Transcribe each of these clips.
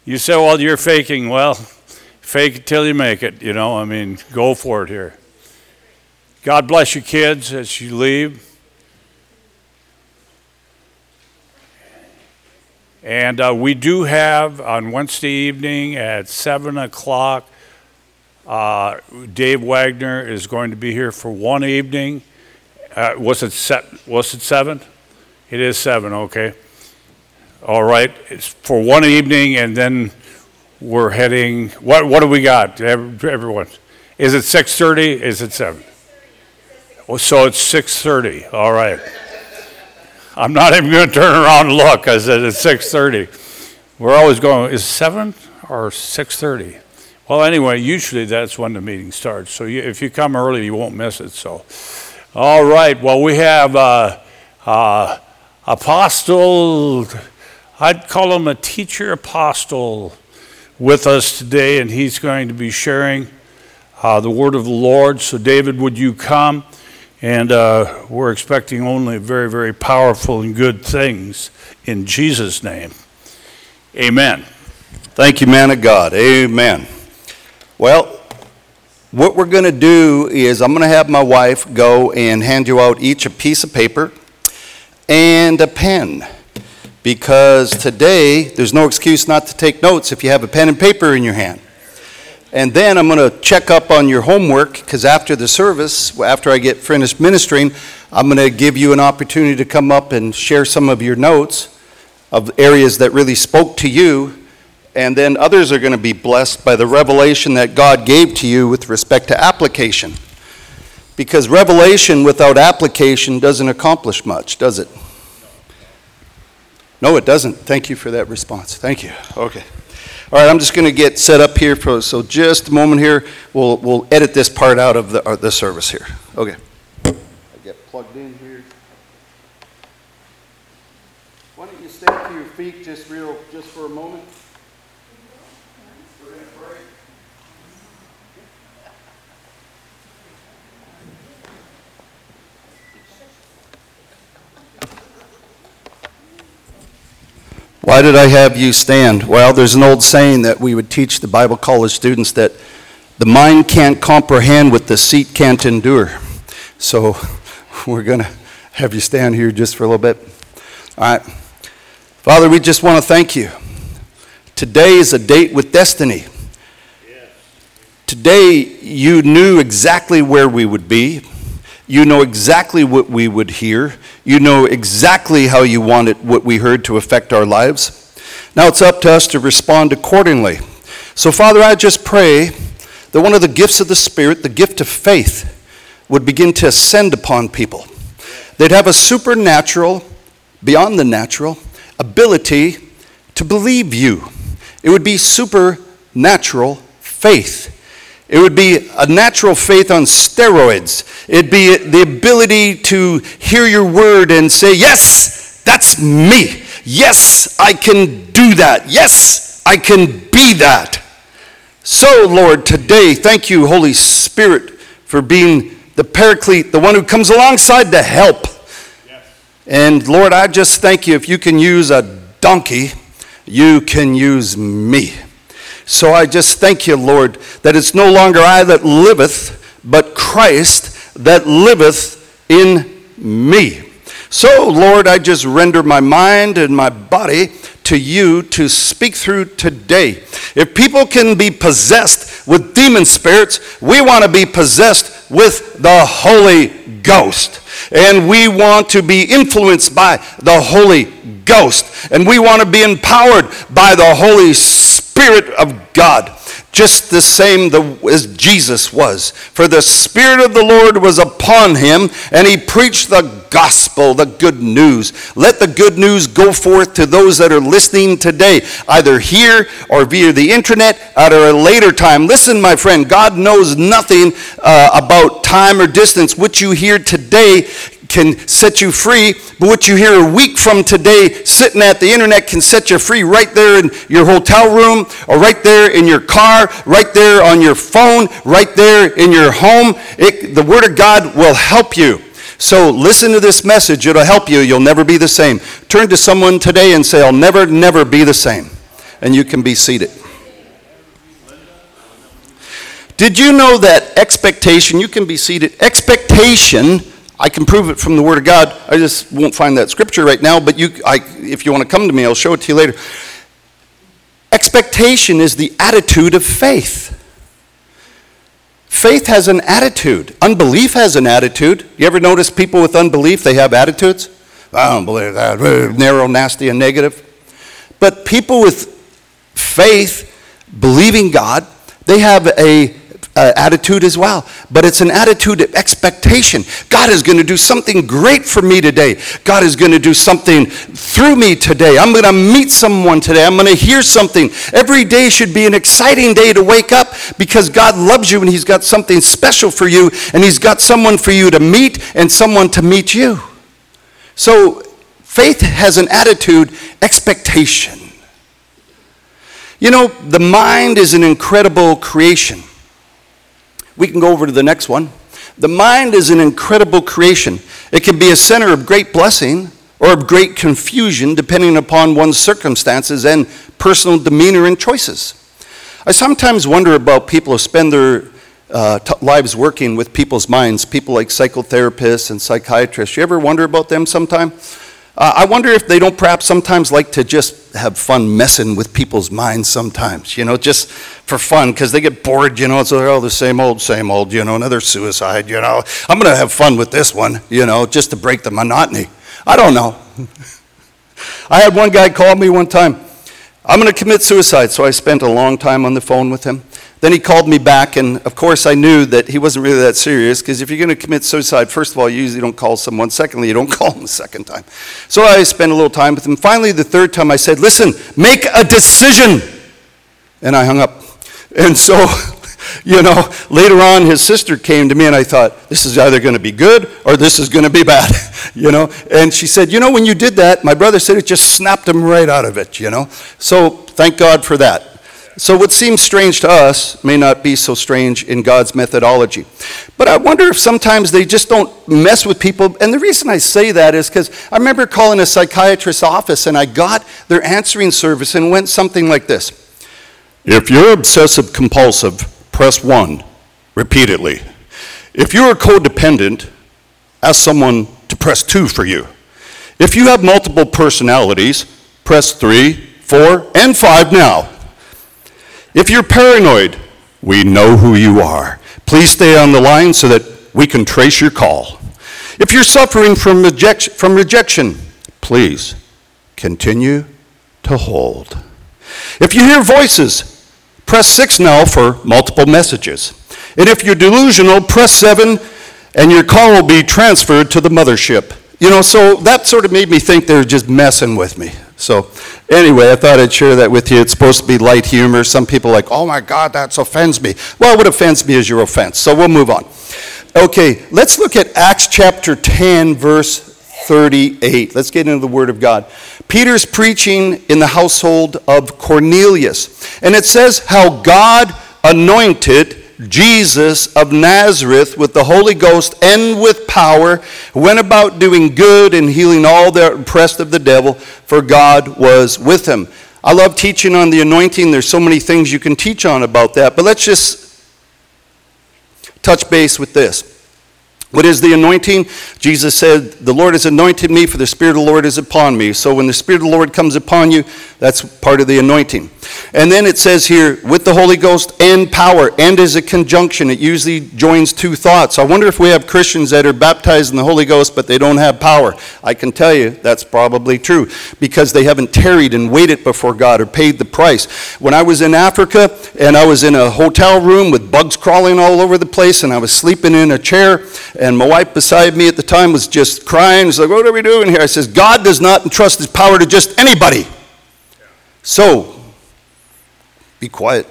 You say, well, you're faking. Well, fake it till you make it, go for it here. God bless you, kids, as you leave. And we do have on Wednesday evening at 7 o'clock, Dave Wagner is going to be here for one evening. Was it 7? It is 7, okay. All right, it's for one evening, and then we're heading, what do we got, everyone? Is it 6:30? Is it 7? Oh, so it's 6:30, all right. I'm not even going to turn around and look. I said it's 6:30. We're always going, is it 7 or 6:30? Well, anyway, usually that's when the meeting starts. So if you come early, you won't miss it. So, all right. Well, we have Apostle, I'd call him a teacher apostle with us today, and he's going to be sharing the word of the Lord. So, David, would you come? And we're expecting only very, very powerful and good things in Jesus' name. Amen. Thank you, man of God. Amen. Well, what we're going to do is I'm going to have my wife go and hand you out each a piece of paper and a pen. Because today, there's no excuse not to take notes if you have a pen and paper in your hand. And then I'm going to check up on your homework, because after the service, after I get finished ministering, I'm going to give you an opportunity to come up and share some of your notes of areas that really spoke to you. And then others are going to be blessed by the revelation that God gave to you with respect to application. Because revelation without application doesn't accomplish much, does it? No, it doesn't. Thank you for that response. Thank you. Okay. All right, I'm just going to get set up here so just a moment here. We'll edit this part out of the service here. Okay. I get plugged in here. Why don't you stand to your feet just for a moment? We're going to pray. Why did I have you stand? Well, there's an old saying that we would teach the Bible college students that the mind can't comprehend what the seat can't endure. So we're going to have you stand here just for a little bit. All right. Father, we just want to thank you. Today is a date with destiny. Today you knew exactly where we would be. You know exactly what we would hear. You know exactly how you wanted what we heard to affect our lives. Now it's up to us to respond accordingly. So, Father, I just pray that one of the gifts of the Spirit, the gift of faith, would begin to ascend upon people. They'd have a supernatural, beyond the natural, ability to believe you. It would be supernatural faith. It would be a natural faith on steroids. It'd be the ability to hear your word and say, yes, that's me. Yes, I can do that. Yes, I can be that. So, Lord, today, thank you, Holy Spirit, for being the paraclete, the one who comes alongside to help. Yes. And, Lord, I just thank you. If you can use a donkey, you can use me. So I just thank you, Lord, that it's no longer I that liveth, but Christ that liveth in me. So, Lord, I just render my mind and my body to you to speak through today. If people can be possessed with demon spirits, we want to be possessed with the Holy Ghost. And we want to be influenced by the Holy Ghost. And we want to be empowered by the Holy Spirit of God. Just the same as Jesus was. For the Spirit of the Lord was upon him, and he preached the gospel, the good news. Let the good news go forth to those that are listening today, either here or via the internet at a later time. Listen, my friend, God knows nothing about time or distance. What you hear today can set you free, but what you hear a week from today sitting at the internet can set you free right there in your hotel room, or right there in your car, right there on your phone, right there in your home. The Word of God will help you. So listen to this message. It'll help you. You'll never be the same. Turn to someone today and say, I'll never be the same. and you can be seated. Did you know that expectation, you can be seated, expectation, I can prove it from the Word of God. I just won't find that scripture right now, but if you want to come to me, I'll show it to you later. Expectation is the attitude of faith. Faith has an attitude. Unbelief has an attitude. You ever notice people with unbelief, they have attitudes? I don't believe that. Narrow, nasty, and negative. But people with faith, believing God, they have a attitude as well. But it's an attitude of expectation. God is going to do something great for me today. God is going to do something through me today. I'm going to meet someone today. I'm going to hear something. Every day should be an exciting day to wake up because God loves you and He's got something special for you and He's got someone for you to meet and someone to meet you. So faith has an attitude, expectation. You know, the mind is an incredible creation. We can go over to the next one. The mind is an incredible creation. It can be a center of great blessing or of great confusion depending upon one's circumstances and personal demeanor and choices. I sometimes wonder about people who spend their lives working with people's minds, people like psychotherapists and psychiatrists. You ever wonder about them sometime? I wonder if they don't perhaps sometimes like to just have fun messing with people's minds sometimes, you know, just for fun, because they get bored, you know, it's all the same old, you know, another suicide, you know. I'm going to have fun with this one, you know, just to break the monotony. I don't know. I had one guy call me one time, I'm going to commit suicide, so I spent a long time on the phone with him. Then he called me back, and of course I knew that he wasn't really that serious, because if you're going to commit suicide, first of all, you usually don't call someone. Secondly, you don't call them the second time. So I spent a little time with him. Finally, the third time I said, listen, make a decision. And I hung up. And so, you know, later on his sister came to me, and I thought, this is either going to be good or this is going to be bad, you know. And she said, you know, when you did that, my brother said it just snapped him right out of it, you know. So thank God for that. So what seems strange to us may not be so strange in God's methodology. But I wonder if sometimes they just don't mess with people. And the reason I say that is because I remember calling a psychiatrist's office and I got their answering service and went something like this. If you're obsessive compulsive, press 1 repeatedly. If you're codependent, ask someone to press 2 for you. If you have multiple personalities, press 3, 4, and 5 now. If you're paranoid, we know who you are. Please stay on the line so that we can trace your call. If you're suffering from rejection, please continue to hold. If you hear voices, press 6 now for multiple messages. And if you're delusional, press 7 and your call will be transferred to the mothership. You know, so that sort of made me think they're just messing with me. So anyway, I thought I'd share that with you. It's supposed to be light humor. Some people are like, oh my God, that offends me. Well, what offends me is your offense. So we'll move on. Okay, let's look at Acts chapter 10, verse 38. Let's get into the Word of God. Peter's preaching in the household of Cornelius. And it says how God anointed Jesus of Nazareth with the Holy Ghost and with power, went about doing good and healing all that are oppressed of the devil, for God was with him. I love teaching on the anointing. There's so many things you can teach on about that, but let's just touch base with this. What is the anointing? Jesus said, the Lord has anointed me, for the Spirit of the Lord is upon me. So when the Spirit of the Lord comes upon you, that's part of the anointing. And then it says here, with the Holy Ghost and power, and as a conjunction, it usually joins two thoughts. I wonder if we have Christians that are baptized in the Holy Ghost, but they don't have power. I can tell you that's probably true, because they haven't tarried and waited before God or paid the price. When I was in Africa, and I was in a hotel room with bugs crawling all over the place, and I was sleeping in a chair, and my wife beside me at the time was just crying. She's like, what are we doing here? I says, God does not entrust his power to just anybody. So, be quiet.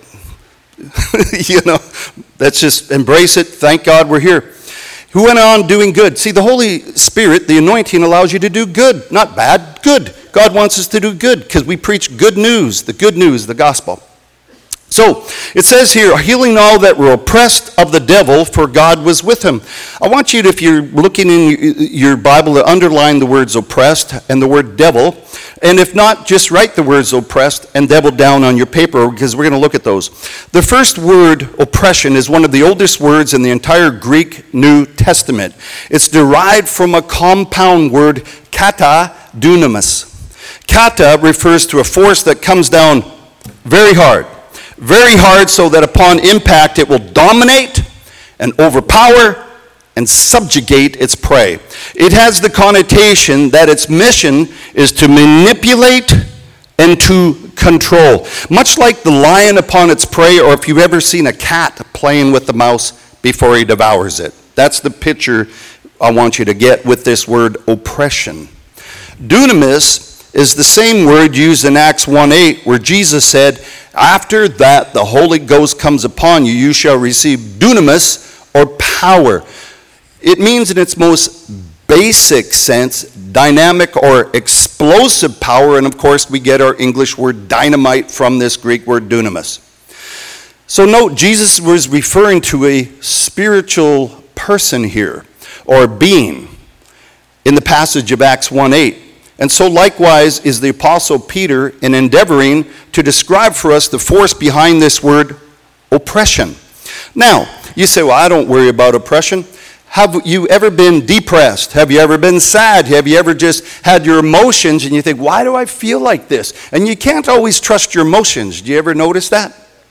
You know, let's just embrace it. Thank God we're here. Who went on doing good? See, the Holy Spirit, the anointing, allows you to do good, not bad, good. God wants us to do good because we preach good news, the gospel. So it says here, healing all that were oppressed of the devil, for God was with him. I want you to, if you're looking in your Bible, to underline the words oppressed and the word devil. And if not, just write the words oppressed and devil down on your paper, because we're going to look at those. The first word, oppression, is one of the oldest words in the entire Greek New Testament. It's derived from a compound word, kata dunamis. Kata refers to a force that comes down very hard. Very hard, so that upon impact it will dominate and overpower and subjugate its prey. It has the connotation that its mission is to manipulate and to control. Much like the lion upon its prey, or if you've ever seen a cat playing with the mouse before he devours it. That's the picture I want you to get with this word oppression. Dunamis is the same word used in Acts 1:8, where Jesus said, after that the Holy Ghost comes upon you, you shall receive dunamis, or power. It means in its most basic sense, dynamic or explosive power, and of course we get our English word dynamite from this Greek word dunamis. So note, Jesus was referring to a spiritual person here, or being, in the passage of Acts 1:8. And so likewise is the Apostle Peter in endeavoring to describe for us the force behind this word oppression. Now, you say, well, I don't worry about oppression. Have you ever been depressed? Have you ever been sad? Have you ever just had your emotions and you think, why do I feel like this? And you can't always trust your emotions. Do you ever notice that?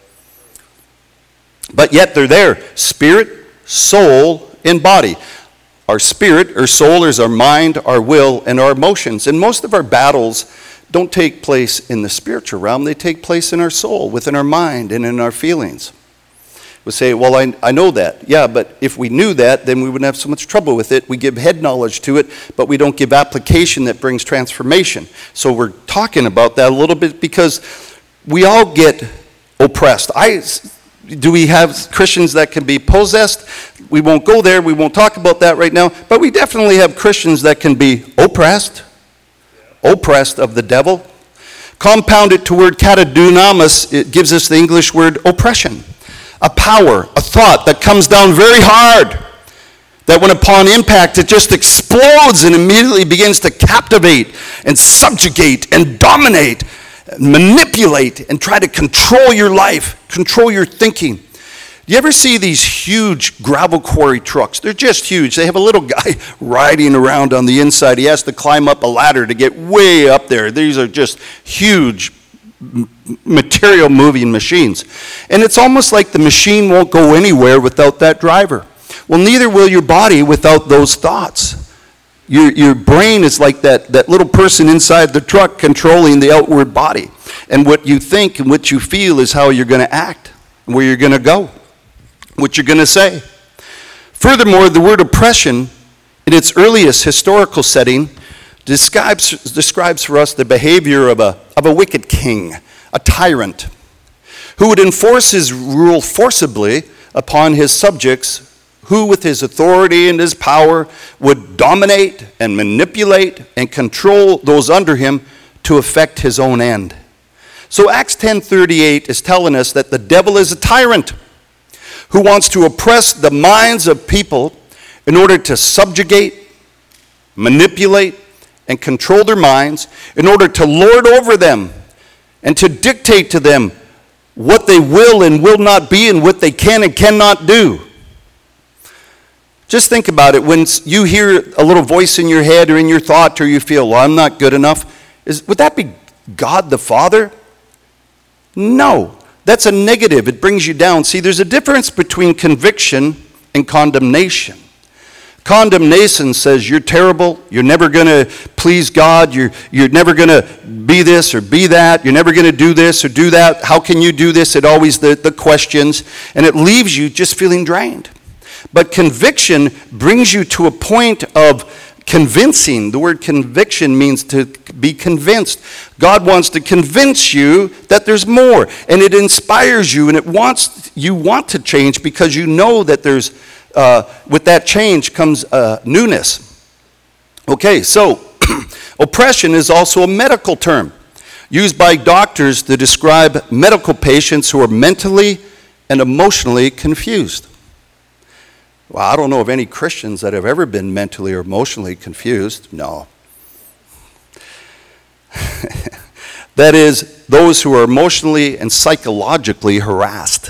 But yet they're there. Spirit, soul, and body. Our spirit, our soul, is our mind, our will, and our emotions. And most of our battles don't take place in the spiritual realm. They take place in our soul, within our mind, and in our feelings. We say, well, I know that. Yeah, but if we knew that, then we wouldn't have so much trouble with it. We give head knowledge to it, but we don't give application that brings transformation. So we're talking about that a little bit because we all get oppressed. Do we have Christians that can be possessed? We won't go there. We won't talk about that right now. But we definitely have Christians that can be oppressed of the devil. Compounded to word katadunamis, it gives us the English word oppression. A power, a thought that comes down very hard, that when upon impact it just explodes and immediately begins to captivate and subjugate and dominate, manipulate and try to control your life, control your thinking. Do you ever see these huge gravel quarry trucks? They're just huge. They have a little guy riding around on the inside. He has to climb up a ladder to get way up there. These are just huge material moving machines. And it's almost like the machine won't go anywhere without that driver. Well, neither will your body without those thoughts. Your brain is like that little person inside the truck controlling the outward body. And what you think and what you feel is how you're going to act, where you're going to go, what you're going to say. Furthermore, the word oppression, in its earliest historical setting, describes for us the behavior of a wicked king, a tyrant, who would enforce his rule forcibly upon his subjects, who with his authority and his power would dominate and manipulate and control those under him to effect his own end. So Acts 10:38 is telling us that the devil is a tyrant who wants to oppress the minds of people in order to subjugate, manipulate, and control their minds, in order to lord over them and to dictate to them what they will and will not be and what they can and cannot do. Just think about it. When you hear a little voice in your head or in your thought, or you feel, well, I'm not good enough, would that be God the Father? No. That's a negative. It brings you down. See, there's a difference between conviction and condemnation. Condemnation says you're terrible, you're never going to please God, you're never going to be this or be that, you're never going to do this or do that, how can you do this? It always the questions, and it leaves you just feeling drained. But conviction brings you to a point of convincing. The word conviction means to be convinced. God wants to convince you that there's more, and it inspires you, and you want to change because you know that there's with that change comes newness. Okay, so oppression is also a medical term used by doctors to describe medical patients who are mentally and emotionally confused. Well, I don't know of any Christians that have ever been mentally or emotionally confused. No. That is, those who are emotionally and psychologically harassed.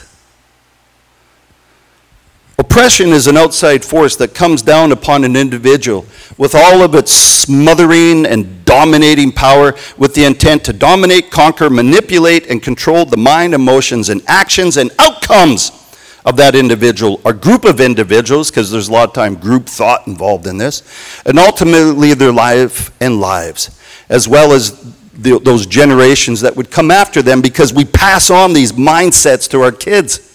Oppression is an outside force that comes down upon an individual with all of its smothering and dominating power with the intent to dominate, conquer, manipulate, and control the mind, emotions, and actions and outcomes of that individual or group of individuals, because there's a lot of time group thought involved in this, and ultimately their life and lives, as well as those generations that would come after them, because we pass on these mindsets to our kids.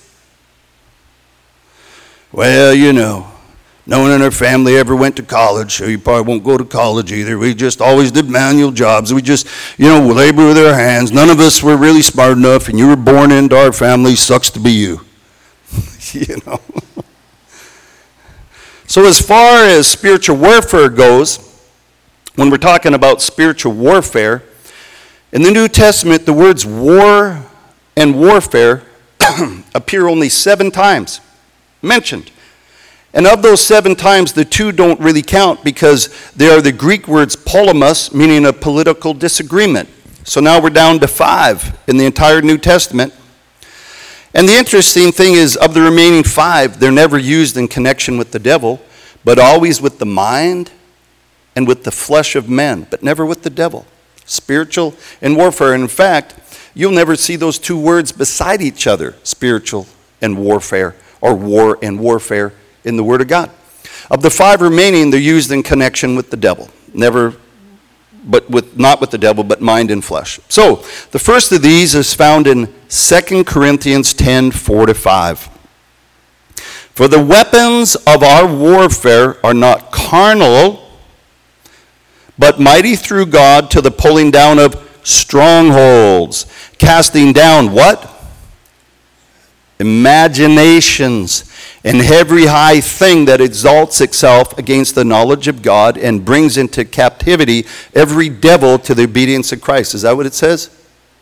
Well, you know, no one in our family ever went to college, so you probably won't go to college either. We just always did manual jobs. We just, labor with our hands. None of us were really smart enough, and you were born into our family. Sucks to be you. So as far as spiritual warfare goes, when we're talking about spiritual warfare, in the New Testament, the words war and warfare appear only 7 times mentioned. And of those 7 times, the 2 don't really count because they are the Greek words polemos, meaning a political disagreement. So now we're down to 5 in the entire New Testament. And the interesting thing is, of the remaining 5, they're never used in connection with the devil, but always with the mind and with the flesh of men, but never with the devil. Spiritual and warfare. And in fact, you'll never see those 2 words beside each other, spiritual and warfare, or war and warfare, in the Word of God. Of the 5 remaining, they're used in connection with the devil. Not with the devil, but mind and flesh. So, the first of these is found in 2 Corinthians 10, 4-5. For the weapons of our warfare are not carnal, but mighty through God to the pulling down of strongholds, casting down what? Imaginations, and every high thing that exalts itself against the knowledge of God, and brings into captivity every devil to the obedience of Christ. Is that what it says?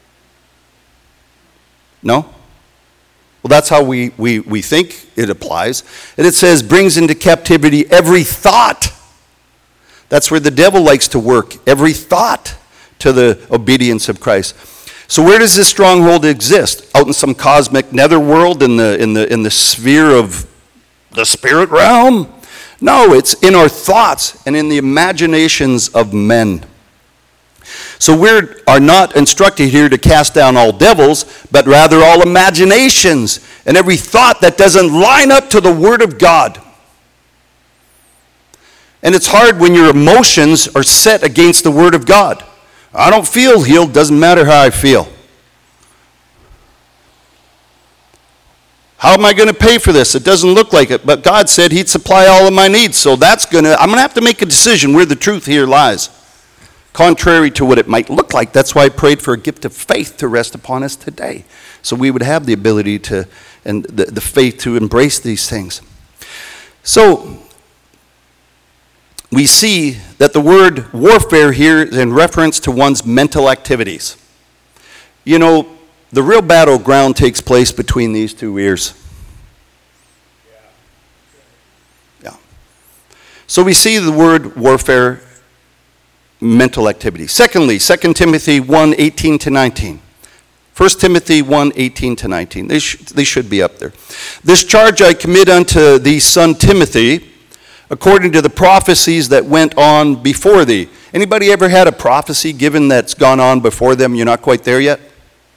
No? Well, that's how we think it applies. And it says, brings into captivity every thought. That's where the devil likes to work. Every thought to the obedience of Christ. So where does this stronghold exist? Out in some cosmic netherworld, in the sphere of the spirit realm? No, it's in our thoughts and in the imaginations of men. So we are not instructed here to cast down all devils, but rather all imaginations and every thought that doesn't line up to the Word of God. And it's hard when your emotions are set against the Word of God. I don't feel healed, doesn't matter how I feel. How am I going to pay for this? It doesn't look like it, but God said He'd supply all of my needs, so I'm going to have to make a decision where the truth here lies. Contrary to what it might look like, that's why I prayed for a gift of faith to rest upon us today, so we would have the ability to, and the faith to embrace these things. So, we see that the word warfare here is in reference to one's mental activities. You know, the real battleground takes place between these 2 ears. Yeah. So we see the word warfare, mental activity. Secondly, 2 Timothy 1, 18-19. 1 Timothy 1, 18-19. They should be up there. This charge I commit unto thee, son Timothy, according to the prophecies that went on before thee. Anybody ever had a prophecy given that's gone on before them? You're not quite there yet?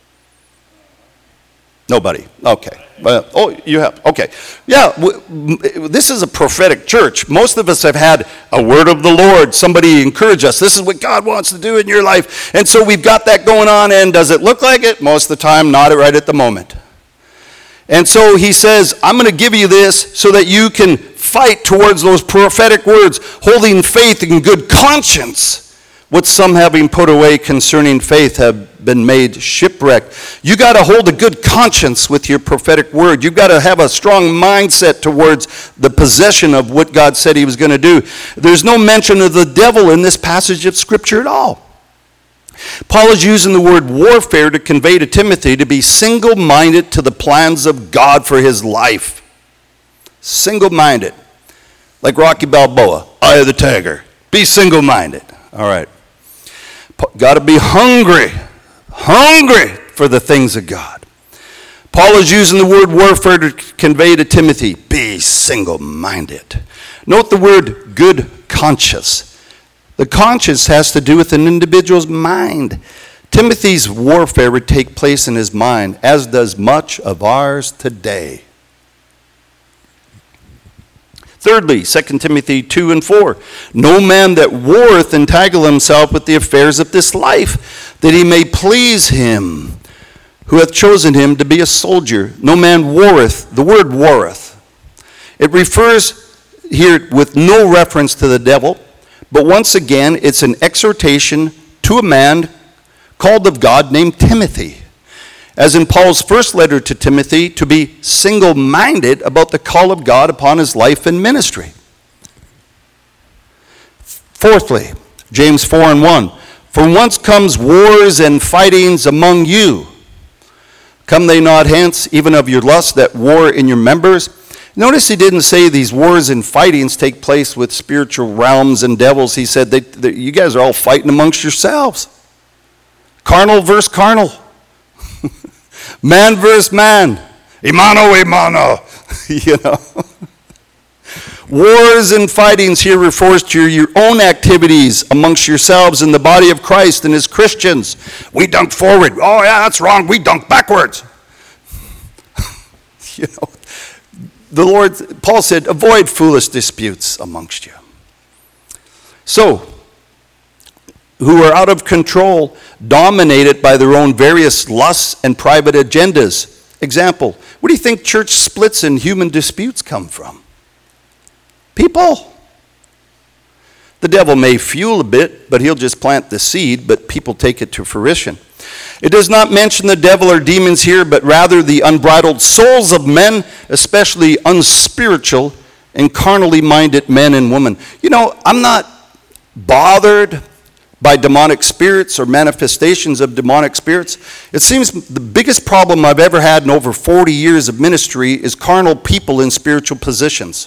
Nobody. Okay. You have. Okay. Yeah, this is a prophetic church. Most of us have had a word of the Lord. Somebody encourage us. This is what God wants to do in your life. And so we've got that going on. And does it look like it? Most of the time, not right at the moment. And so he says, I'm going to give you this so that you can fight towards those prophetic words, holding faith in good conscience. What some having put away concerning faith have been made shipwrecked. You got to hold a good conscience with your prophetic word. You've got to have a strong mindset towards the possession of what God said He was going to do. There's no mention of the devil in this passage of Scripture at all. Paul is using the word warfare to convey to Timothy to be single-minded to the plans of God for his life. Single-minded. Like Rocky Balboa, Eye of the Tiger. Be single-minded. All right. Got to be hungry for the things of God. Paul is using the word warfare to convey to Timothy, be single-minded. Note the word good conscience. The conscience has to do with an individual's mind. Timothy's warfare would take place in his mind, as does much of ours today. Thirdly, 2 Timothy 2 and 4. No man that warreth entangle himself with the affairs of this life, that he may please him who hath chosen him to be a soldier. No man warreth, the word warreth. It refers here with no reference to the devil, but once again, it's an exhortation to a man called of God named Timothy. As in Paul's first letter to Timothy, to be single-minded about the call of God upon his life and ministry. Fourthly, James 4 and 1. From whence comes wars and fightings among you? Come they not hence, even of your lust that war in your members? Notice he didn't say these wars and fightings take place with spiritual realms and devils. He said you guys are all fighting amongst yourselves. Carnal versus carnal. Man versus man. Imano. You know. Wars and fightings here refers to your own activities amongst yourselves in the body of Christ and as Christians. We dunk forward. Oh yeah, that's wrong. We dunk backwards. You know. The Lord, Paul said, avoid foolish disputes amongst you. So, who are out of control, dominated by their own various lusts and private agendas. Example, where do you think church splits and human disputes come from? People. The devil may fuel a bit, but he'll just plant the seed, but people take it to fruition. It does not mention the devil or demons here, but rather the unbridled souls of men, especially unspiritual and carnally minded men and women. You know, I'm not bothered by demonic spirits or manifestations of demonic spirits. It seems the biggest problem I've ever had in over 40 years of ministry is carnal people in spiritual positions.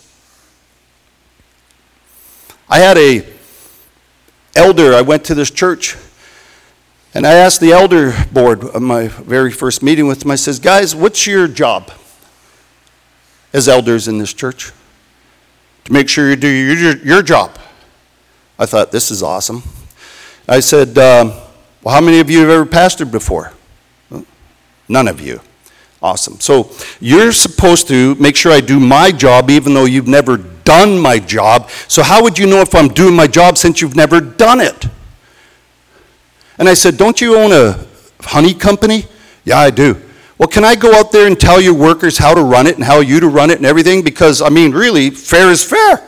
I had a elder, I went to this church, and I asked the elder board of my very first meeting with them, I says, guys, what's your job as elders in this church? To make sure you do your job. I thought, this is awesome. I said, well, how many of you have ever pastored before? None of you. Awesome. So you're supposed to make sure I do my job even though you've never done my job. So how would you know if I'm doing my job since you've never done it? And I said, don't you own a honey company? Yeah, I do. Well, can I go out there and tell your workers how to run it and how you to run it and everything? Because, I mean, really, fair is fair.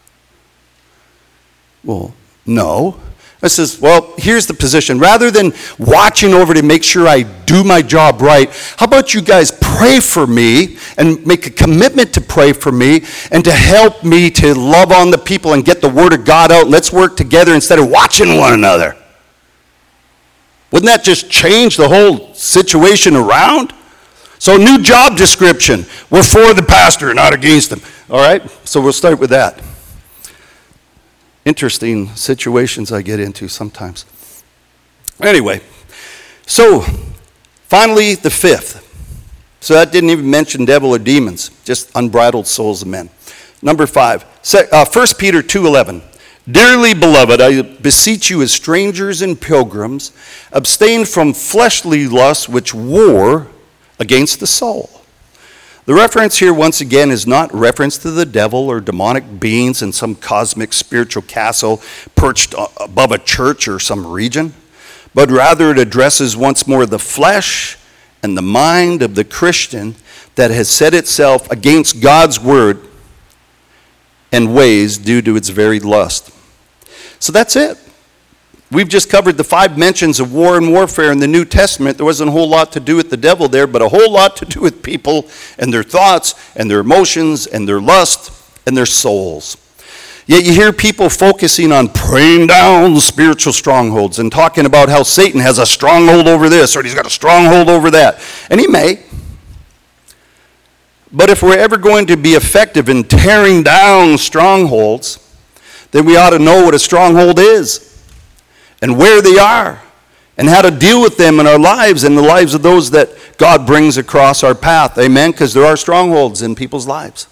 Well, no. I says, well, here's the position. Rather than watching over to make sure I do my job right, how about you guys pray for me and make a commitment to pray for me and to help me to love on the people and get the word of God out. Let's work together instead of watching one another. Wouldn't that just change the whole situation around? So new job description. We're for the pastor, not against him. All right? So we'll start with that. Interesting situations I get into sometimes. Anyway, so finally the fifth. So that didn't even mention devil or demons, just unbridled souls of men. Number 5, 1 Peter 2:11. Dearly beloved, I beseech you as strangers and pilgrims, abstain from fleshly lusts which war against the soul. The reference here, once again, is not reference to the devil or demonic beings in some cosmic spiritual castle perched above a church or some region, but rather it addresses once more the flesh and the mind of the Christian that has set itself against God's word and ways due to its very lust. So that's it. We've just covered the 5 mentions of war and warfare in the New Testament. There wasn't a whole lot to do with the devil there, but a whole lot to do with people and their thoughts and their emotions and their lust and their souls. Yet you hear people focusing on praying down spiritual strongholds and talking about how Satan has a stronghold over this or he's got a stronghold over that. And he may. But if we're ever going to be effective in tearing down strongholds, then we ought to know what a stronghold is and where they are and how to deal with them in our lives and the lives of those that God brings across our path. Amen? Because there are strongholds in people's lives.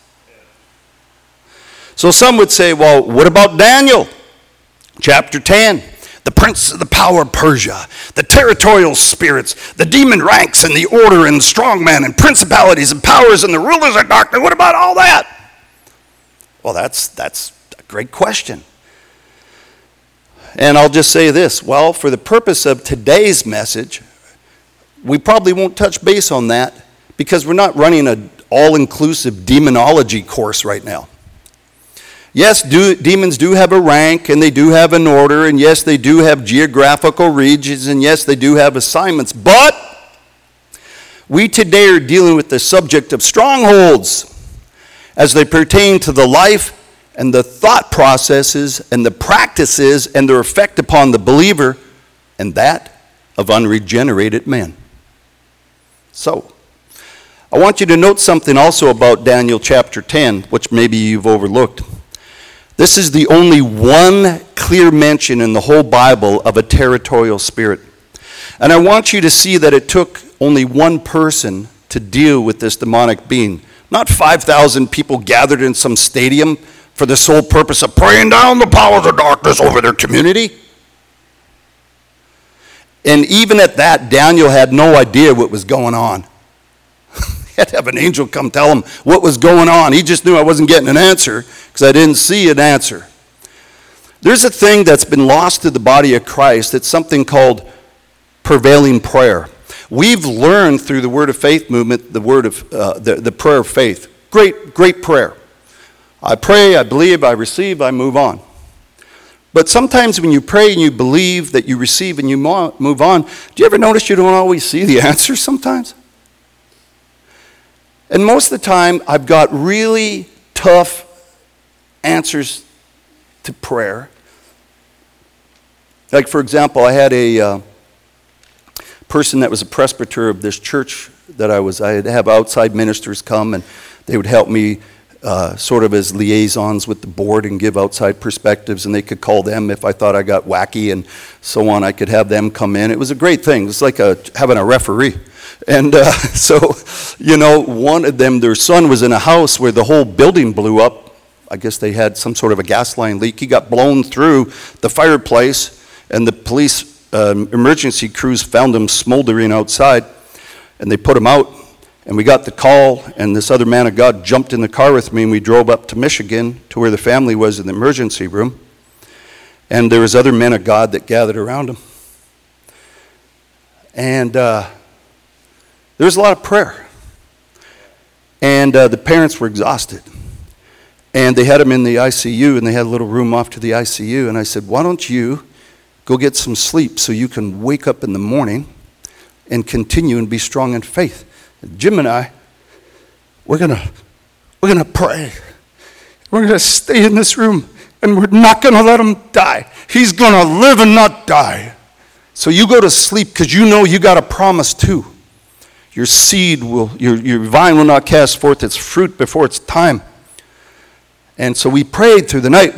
So some would say, well, what about Daniel? Chapter 10. The prince of the power of Persia, the territorial spirits, the demon ranks and the order and strongmen and principalities and powers and the rulers of darkness. What about all that? Well, that's a great question. And I'll just say this. Well, for the purpose of today's message, we probably won't touch base on that because we're not running an all-inclusive demonology course right now. Yes, demons do have a rank, and they do have an order, and yes, they do have geographical regions, and yes, they do have assignments. But we today are dealing with the subject of strongholds as they pertain to the life and the thought processes and the practices and their effect upon the believer and that of unregenerated men. So, I want you to note something also about Daniel chapter 10, which maybe you've overlooked. This is the only one clear mention in the whole Bible of a territorial spirit. And I want you to see that it took only one person to deal with this demonic being. Not 5,000 people gathered in some stadium for the sole purpose of praying down the powers of darkness over their community. And even at that, Daniel had no idea what was going on. He had to have an angel come tell him what was going on. He just knew I wasn't getting an answer because I didn't see an answer. There's a thing that's been lost to the body of Christ. It's something called prevailing prayer. We've learned through the Word of Faith movement the word of the prayer of faith. Great prayer. I pray, I believe, I receive, I move on. But sometimes when you pray and you believe that you receive and you move on, do you ever notice you don't always see the answer sometimes? And most of the time, I've got really tough answers to prayer. Like, for example, I had a person that was a presbyter of this church that I'd have outside ministers come, and they would help me sort of as liaisons with the board and give outside perspectives, and they could call them if I thought I got wacky and so on. I could have them come in. It was a great thing. It was like having a referee. And so, one of them, their son was in a house where the whole building blew up. I guess they had some sort of a gas line leak. He got blown through the fireplace, and the police emergency crews found him smoldering outside, and they put him out. And we got the call, and this other man of God jumped in the car with me, and we drove up to Michigan to where the family was in the emergency room. And there was other men of God that gathered around him. And there was a lot of prayer. And the parents were exhausted. And they had him in the ICU, and they had a little room off to the ICU. And I said, why don't you go get some sleep so you can wake up in the morning and continue and be strong in faith. And Jim and I, we're gonna pray. We're gonna stay in this room, and we're not gonna let him die. He's gonna live and not die. So you go to sleep because you know you got a promise too. Your seed your vine will not cast forth its fruit before its time. And so we prayed through the night.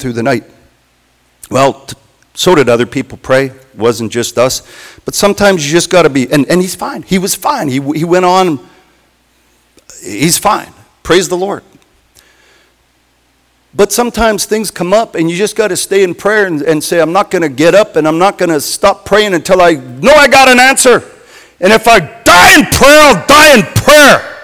Well, so did other people pray. It wasn't just us. But sometimes you just got to be, and he's fine. He was fine. He went on. He's fine. Praise the Lord. But sometimes things come up, and you just got to stay in prayer and say, I'm not going to get up, and I'm not going to stop praying until I know I got an answer. And if I die in prayer, I'll die in prayer.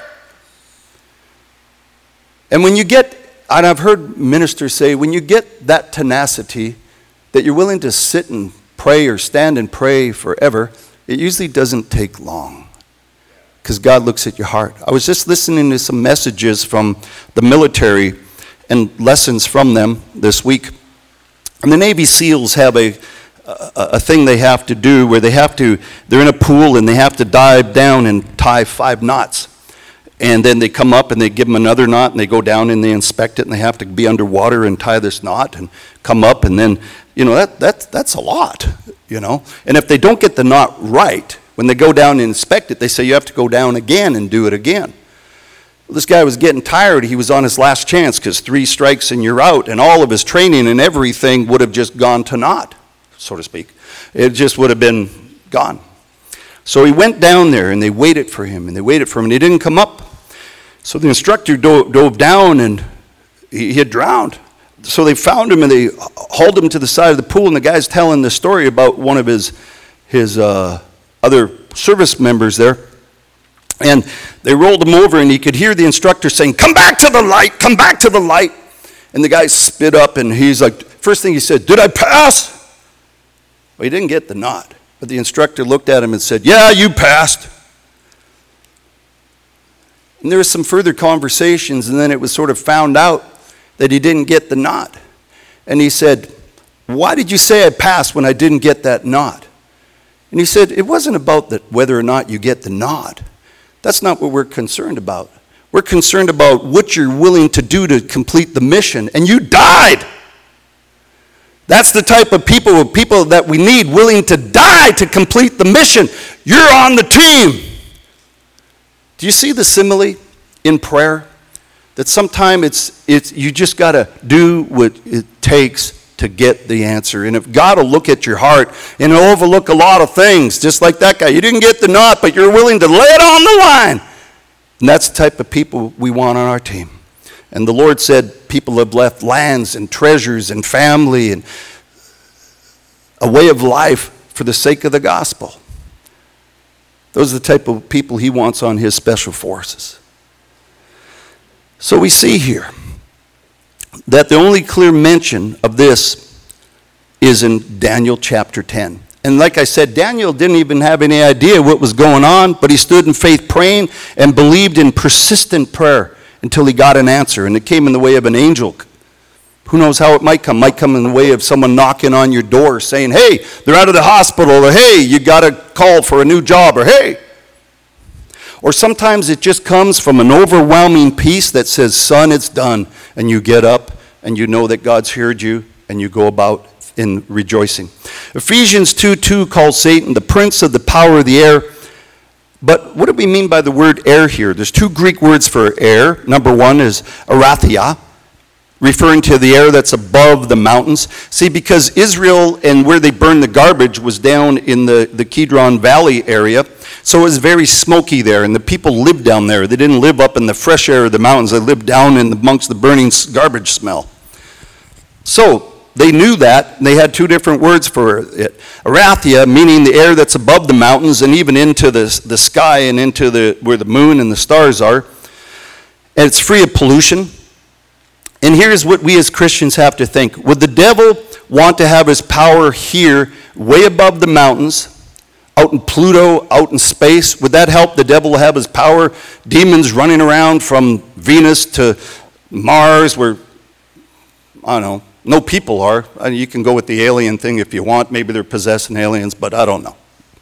And when you get, and I've heard ministers say, when you get that tenacity that you're willing to sit and pray or stand and pray forever, it usually doesn't take long because God looks at your heart. I was just listening to some messages from the military and lessons from them this week. And the Navy SEALs have a thing they have to do where they're in a pool and they have to dive down and tie 5 knots. And then they come up and they give them another knot, and they go down and they inspect it, and they have to be underwater and tie this knot and come up, and then, that's a lot, And if they don't get the knot right, when they go down and inspect it, they say you have to go down again and do it again. Well, this guy was getting tired. He was on his last chance because 3 strikes and you're out, and all of his training and everything would have just gone to naught, so to speak. It just would have been gone. So he went down there, and they waited for him, and he didn't come up. So the instructor dove down, and he had drowned. So they found him, and they hauled him to the side of the pool, and the guy's telling the story about one of his other service members there. And they rolled him over, and he could hear the instructor saying, "Come back to the light, come back to the light." And the guy spit up, and he's like, first thing he said, "Did I pass?" Well, he didn't get the knot. But the instructor looked at him and said, "Yeah, you passed." And there was some further conversations, and then it was sort of found out that he didn't get the knot. And he said, "Why did you say I passed when I didn't get that knot?" And he said, "It wasn't about whether or not you get the knot. That's not what we're concerned about. We're concerned about what you're willing to do to complete the mission. And you died. That's the type of people that we need, willing to die to complete the mission. You're on the team." Do you see the simile in prayer? That sometimes you just got to do what it takes to get the answer. And if God will look at your heart and he'll overlook a lot of things, just like that guy. You didn't get the knot, but you're willing to lay it on the line. And that's the type of people we want on our team. And the Lord said people have left lands and treasures and family and a way of life for the sake of the gospel. Those are the type of people he wants on his special forces. So we see here that the only clear mention of this is in Daniel chapter 10. And like I said, Daniel didn't even have any idea what was going on, but he stood in faith praying and believed in persistent prayer until he got an answer. And it came in the way of an angel. Who knows how it might come? Might come in the way of someone knocking on your door saying, "Hey, they're out of the hospital," or "Hey, you got to call for a new job," or "Hey." Or sometimes it just comes from an overwhelming peace that says, "Son, it's done." And you get up and you know that God's heard you and you go about in rejoicing. Ephesians 2:2 calls Satan the prince of the power of the air. But what do we mean by the word air here? There's 2 Greek words for air. Number 1 is arathia, referring to the air that's above the mountains. See, because Israel and where they burned the garbage was down in the Kidron Valley area, so it was very smoky there, and the people lived down there. They didn't live up in the fresh air of the mountains. They lived down amongst the burning garbage smell. So they knew that, and they had 2 different words for it. Arathia, meaning the air that's above the mountains and even into the sky and into where the moon and the stars are. And it's free of pollution. And here's what we as Christians have to think. Would the devil want to have his power here, way above the mountains, out in Pluto, out in space? Would that help the devil have his power? Demons running around from Venus to Mars where, I don't know, no people are. You can go with the alien thing if you want. Maybe they're possessing aliens, but I don't know.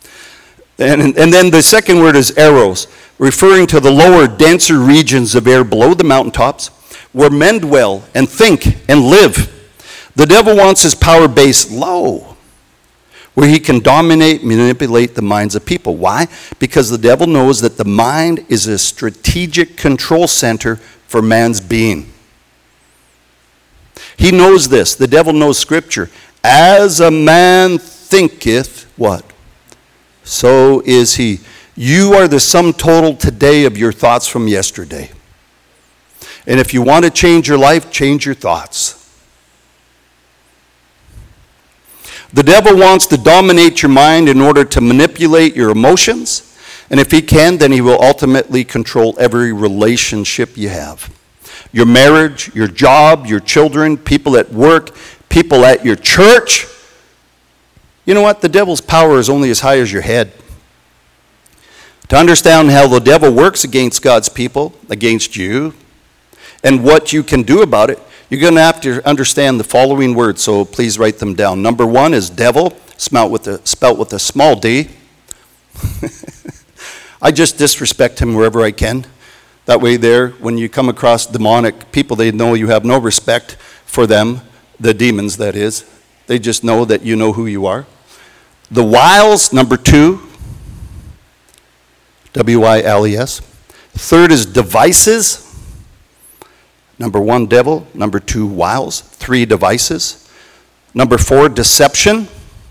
And then the second word is eros, referring to the lower, denser regions of air below the mountaintops, where men dwell and think and live. The devil wants his power base low, where he can dominate, manipulate the minds of people. Why? Because the devil knows that the mind is a strategic control center for man's being. He knows this. The devil knows Scripture. As a man thinketh, what? So is he. You are the sum total today of your thoughts from yesterday. And if you want to change your life, change your thoughts. The devil wants to dominate your mind in order to manipulate your emotions. And if he can, then he will ultimately control every relationship you have. Your marriage, your job, your children, people at work, people at your church. You know what? The devil's power is only as high as your head. To understand how the devil works against God's people, against you, and what you can do about it, you're going to have to understand the following words, so please write them down. Number 1 is devil, spelt with a small d. I just disrespect him wherever I can. That way there, when you come across demonic people, they know you have no respect for them, the demons that is. They just know that you know who you are. The wiles, number 2, W-I-L-E-S. Third is devices. Number 1, devil. Number 2, wiles. 3, devices. Number 4, deception.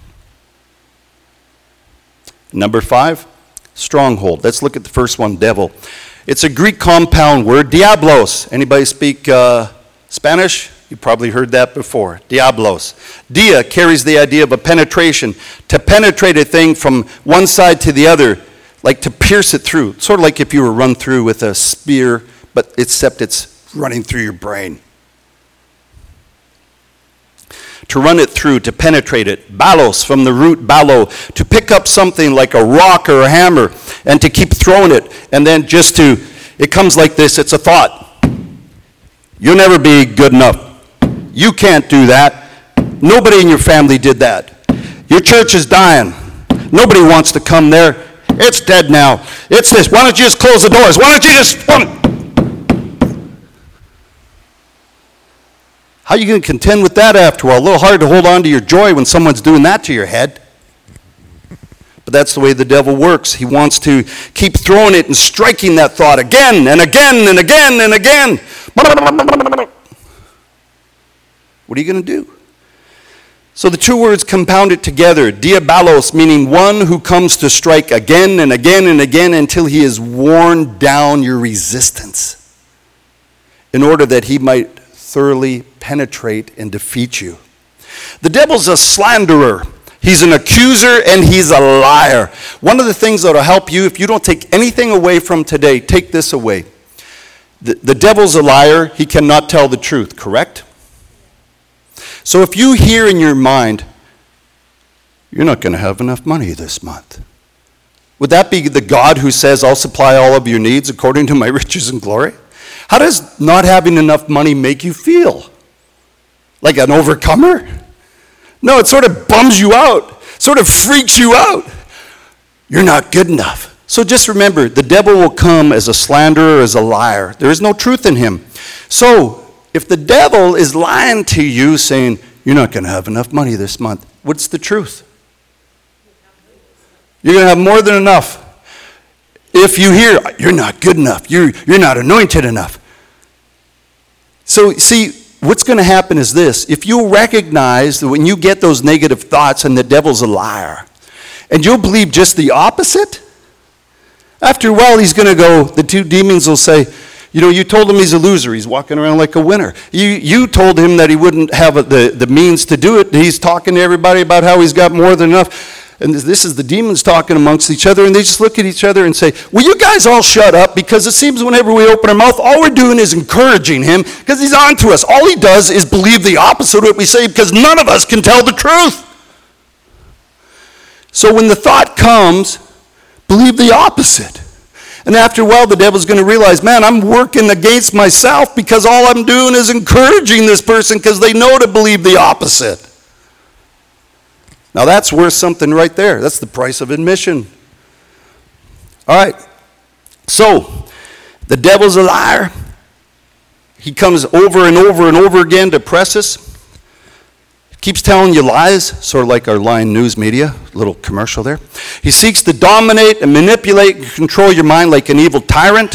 Number 5, stronghold. Let's look at the first one, devil. It's a Greek compound word, diablos. Anybody speak Spanish? You probably heard that before. Diablos. Dia carries the idea of a penetration. To penetrate a thing from one side to the other, like to pierce it through. Sort of like if you were run through with a spear, but except it's running through your brain. To run it through, to penetrate it. Balos, from the root balo, to pick up something like a rock or a hammer and to keep throwing it. And then it comes like this, it's a thought. You'll never be good enough. You can't do that. Nobody in your family did that. Your church is dying. Nobody wants to come there. It's dead now. It's this. Why don't you just close the doors? Why don't you just... How are you going to contend with that after a while? A little hard to hold on to your joy when someone's doing that to your head. But that's the way the devil works. He wants to keep throwing it and striking that thought again and again and again and again. What are you going to do? So the two words compounded together, diabolos, meaning one who comes to strike again and again and again until he has worn down your resistance in order that he might thoroughly penetrate and defeat you. The devil's a slanderer. He's an accuser and he's a liar. One of the things that will help you, if you don't take anything away from today, take this away. The devil's a liar. He cannot tell the truth, correct? So if you hear in your mind, you're not going to have enough money this month, would that be the God who says, I'll supply all of your needs according to my riches and glory? How does not having enough money make you feel? Like an overcomer? No, it sort of bums you out, sort of freaks you out. You're not good enough. So just remember, the devil will come as a slanderer, as a liar. There is no truth in him. So if the devil is lying to you saying, you're not going to have enough money this month, what's the truth? You're going to have more than enough. If you hear, you're not good enough, you're not anointed enough. So see, what's going to happen is this. If you recognize that when you get those negative thoughts and the devil's a liar, and you'll believe just the opposite, after a while he's going to go, the two demons will say, you know, you told him he's a loser, he's walking around like a winner. You told him that he wouldn't have the means to do it. He's talking to everybody about how he's got more than enough. And this is the demons talking amongst each other, and they just look at each other and say, will you guys all shut up? Because it seems whenever we open our mouth, all we're doing is encouraging him because he's on to us. All he does is believe the opposite of what we say because none of us can tell the truth. So when the thought comes, believe the opposite. And after a while, the devil's going to realize, man, I'm working against myself because all I'm doing is encouraging this person because they know to believe the opposite. Now that's worth something right there. That's the price of admission. All right. So, the devil's a liar. He comes over and over and over again to press us. Keeps telling you lies, sort of like our lying news media, little commercial there. He seeks to dominate and manipulate and control your mind like an evil tyrant.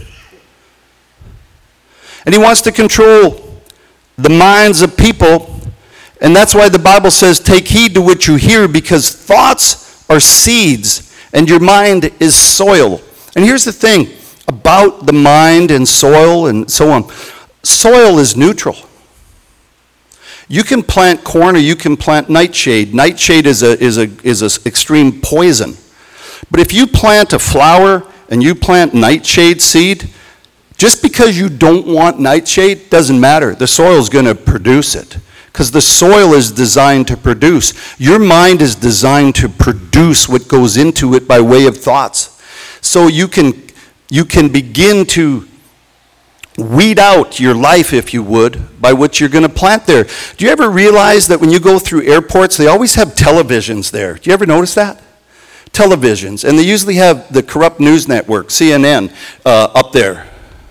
And he wants to control the minds of people. And that's why the Bible says, take heed to what you hear, because thoughts are seeds and your mind is soil. And here's the thing about the mind and soil and so on. Soil is neutral. You can plant corn or you can plant nightshade. Nightshade is a extreme poison. But if you plant a flower and you plant nightshade seed, just because you don't want nightshade doesn't matter. The soil is going to produce it. Because the soil is designed to produce. Your mind is designed to produce what goes into it by way of thoughts. So you can begin to weed out your life, if you would, by what you're going to plant there. Do you ever realize that when you go through airports, they always have televisions there? Do you ever notice that? Televisions. And they usually have the corrupt news network, CNN, up there.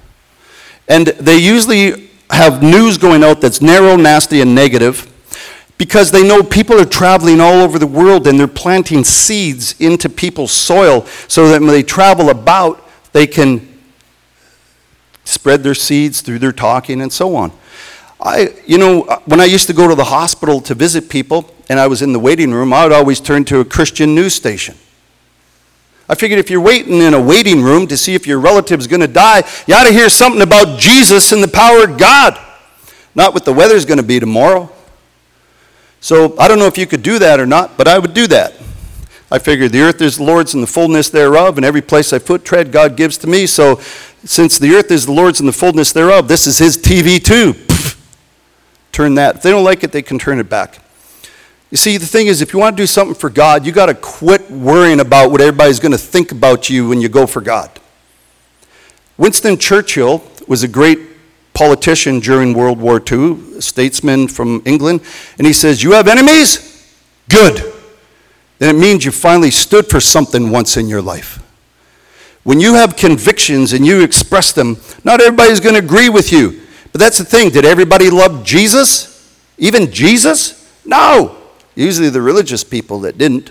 And they usually have news going out that's narrow, nasty, and negative, because they know people are traveling all over the world and they're planting seeds into people's soil so that when they travel about, they can spread their seeds through their talking and so on. When I used to go to the hospital to visit people and I was in the waiting room, I would always turn to a Christian news station. I figured if you're waiting in a waiting room to see if your relative's going to die, you ought to hear something about Jesus and the power of God, not what the weather's going to be tomorrow. So I don't know if you could do that or not, but I would do that. I figured the earth is the Lord's and the fullness thereof, and every place I foot tread God gives to me. So since the earth is the Lord's and the fullness thereof, this is his TV too. Turn that. If they don't like it, they can turn it back. You see, the thing is, if you want to do something for God, you got to quit worrying about what everybody's going to think about you when you go for God. Winston Churchill was a great politician during World War II, a statesman from England, and he says, "You have enemies? Good. Then it means you finally stood for something once in your life." When you have convictions and you express them, not everybody's going to agree with you. But that's the thing. Did everybody love Jesus? Even Jesus? No. Usually the religious people that didn't.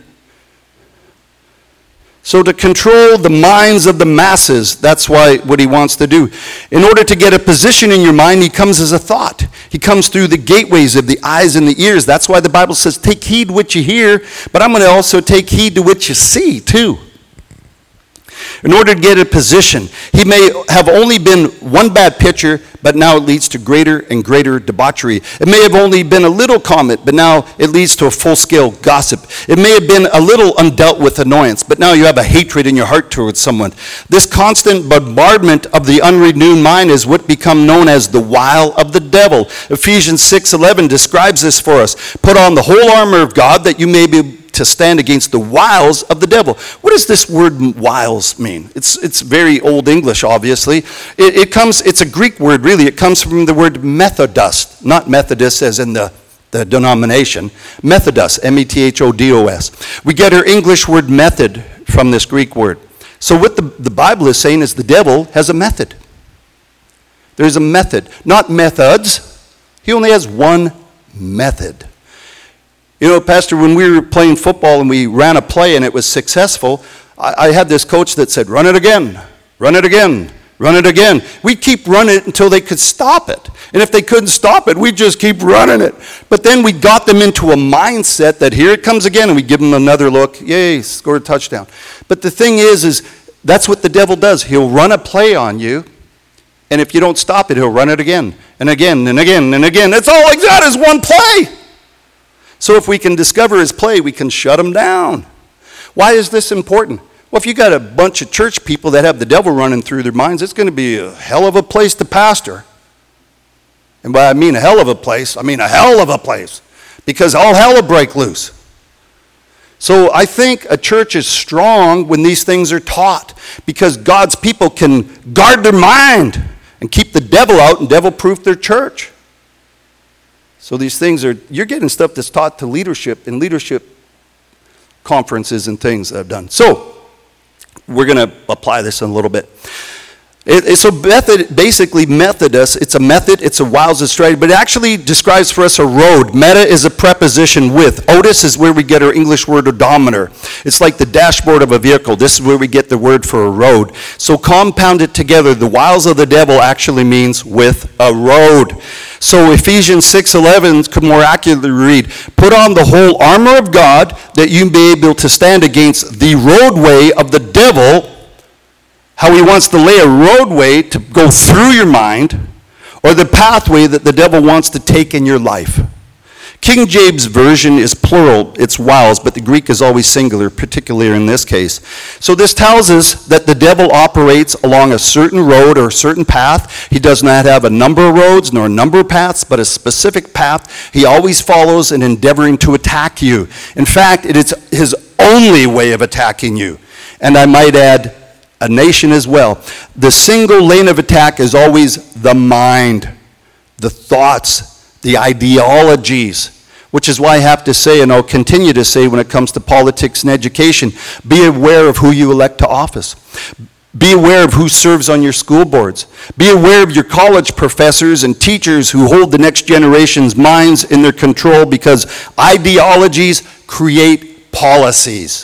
So to control the minds of the masses, that's what he wants to do. In order to get a position in your mind, he comes as a thought. He comes through the gateways of the eyes and the ears. That's why the Bible says, take heed what you hear, but I'm going to also take heed to what you see too. In order to get a position, he may have only been one bad picture, but now it leads to greater and greater debauchery. It may have only been a little comment, but now it leads to a full-scale gossip. It may have been a little undealt with annoyance, but now you have a hatred in your heart towards someone. This constant bombardment of the unrenewed mind is what become known as the wile of the devil. Ephesians 6:11 describes this for us. Put on the whole armor of God that you may be to stand against the wiles of the devil. What does this word wiles mean? It's very old English, obviously. It's a Greek word, really. It comes from the word methodos, not Methodist as in the denomination. Methodos, M-E-T-H-O-D-O-S. We get our English word method from this Greek word. So what the Bible is saying is the devil has a method. There's a method, not methods. He only has one method. You know, Pastor, when we were playing football and we ran a play and it was successful, I had this coach that said, run it again, run it again, run it again. We'd keep running it until they could stop it. And if they couldn't stop it, we'd just keep running it. But then we got them into a mindset that here it comes again, and we give them another look. Yay, scored a touchdown. But the thing is that's what the devil does. He'll run a play on you, and if you don't stop it, he'll run it again and again and again and again. That's all like that is one play. So if we can discover his play, we can shut him down. Why is this important? Well, if you got a bunch of church people that have the devil running through their minds, it's going to be a hell of a place to pastor. And by I mean a hell of a place, I mean a hell of a place. Because all hell will break loose. So I think a church is strong when these things are taught. Because God's people can guard their mind and keep the devil out and devil-proof their church. So these things you're getting stuff that's taught to leadership in leadership conferences and things that I've done. So we're going to apply this in a little bit. So method, basically Methodus, it's a method, it's a wiles, a strategy, but it actually describes for us a road. Meta is a preposition with. Otis is where we get our English word odometer. It's like the dashboard of a vehicle. This is where we get the word for a road. So compound it together. The wiles of the devil actually means with a road. So Ephesians 6:11 could more accurately read, put on the whole armor of God that you may be able to stand against the roadway of the devil. How he wants to lay a roadway to go through your mind, or the pathway that the devil wants to take in your life. King James Version is plural, it's wiles, but the Greek is always singular, particularly in this case. So this tells us that the devil operates along a certain road or a certain path. He does not have a number of roads nor a number of paths, but a specific path he always follows in endeavoring to attack you. In fact, it is his only way of attacking you. And I might add, a nation as well. The single lane of attack is always the mind, the thoughts, the ideologies, which is why I have to say, and I'll continue to say when it comes to politics and education, be aware of who you elect to office. Be aware of who serves on your school boards. Be aware of your college professors and teachers who hold the next generation's minds in their control, because ideologies create policies.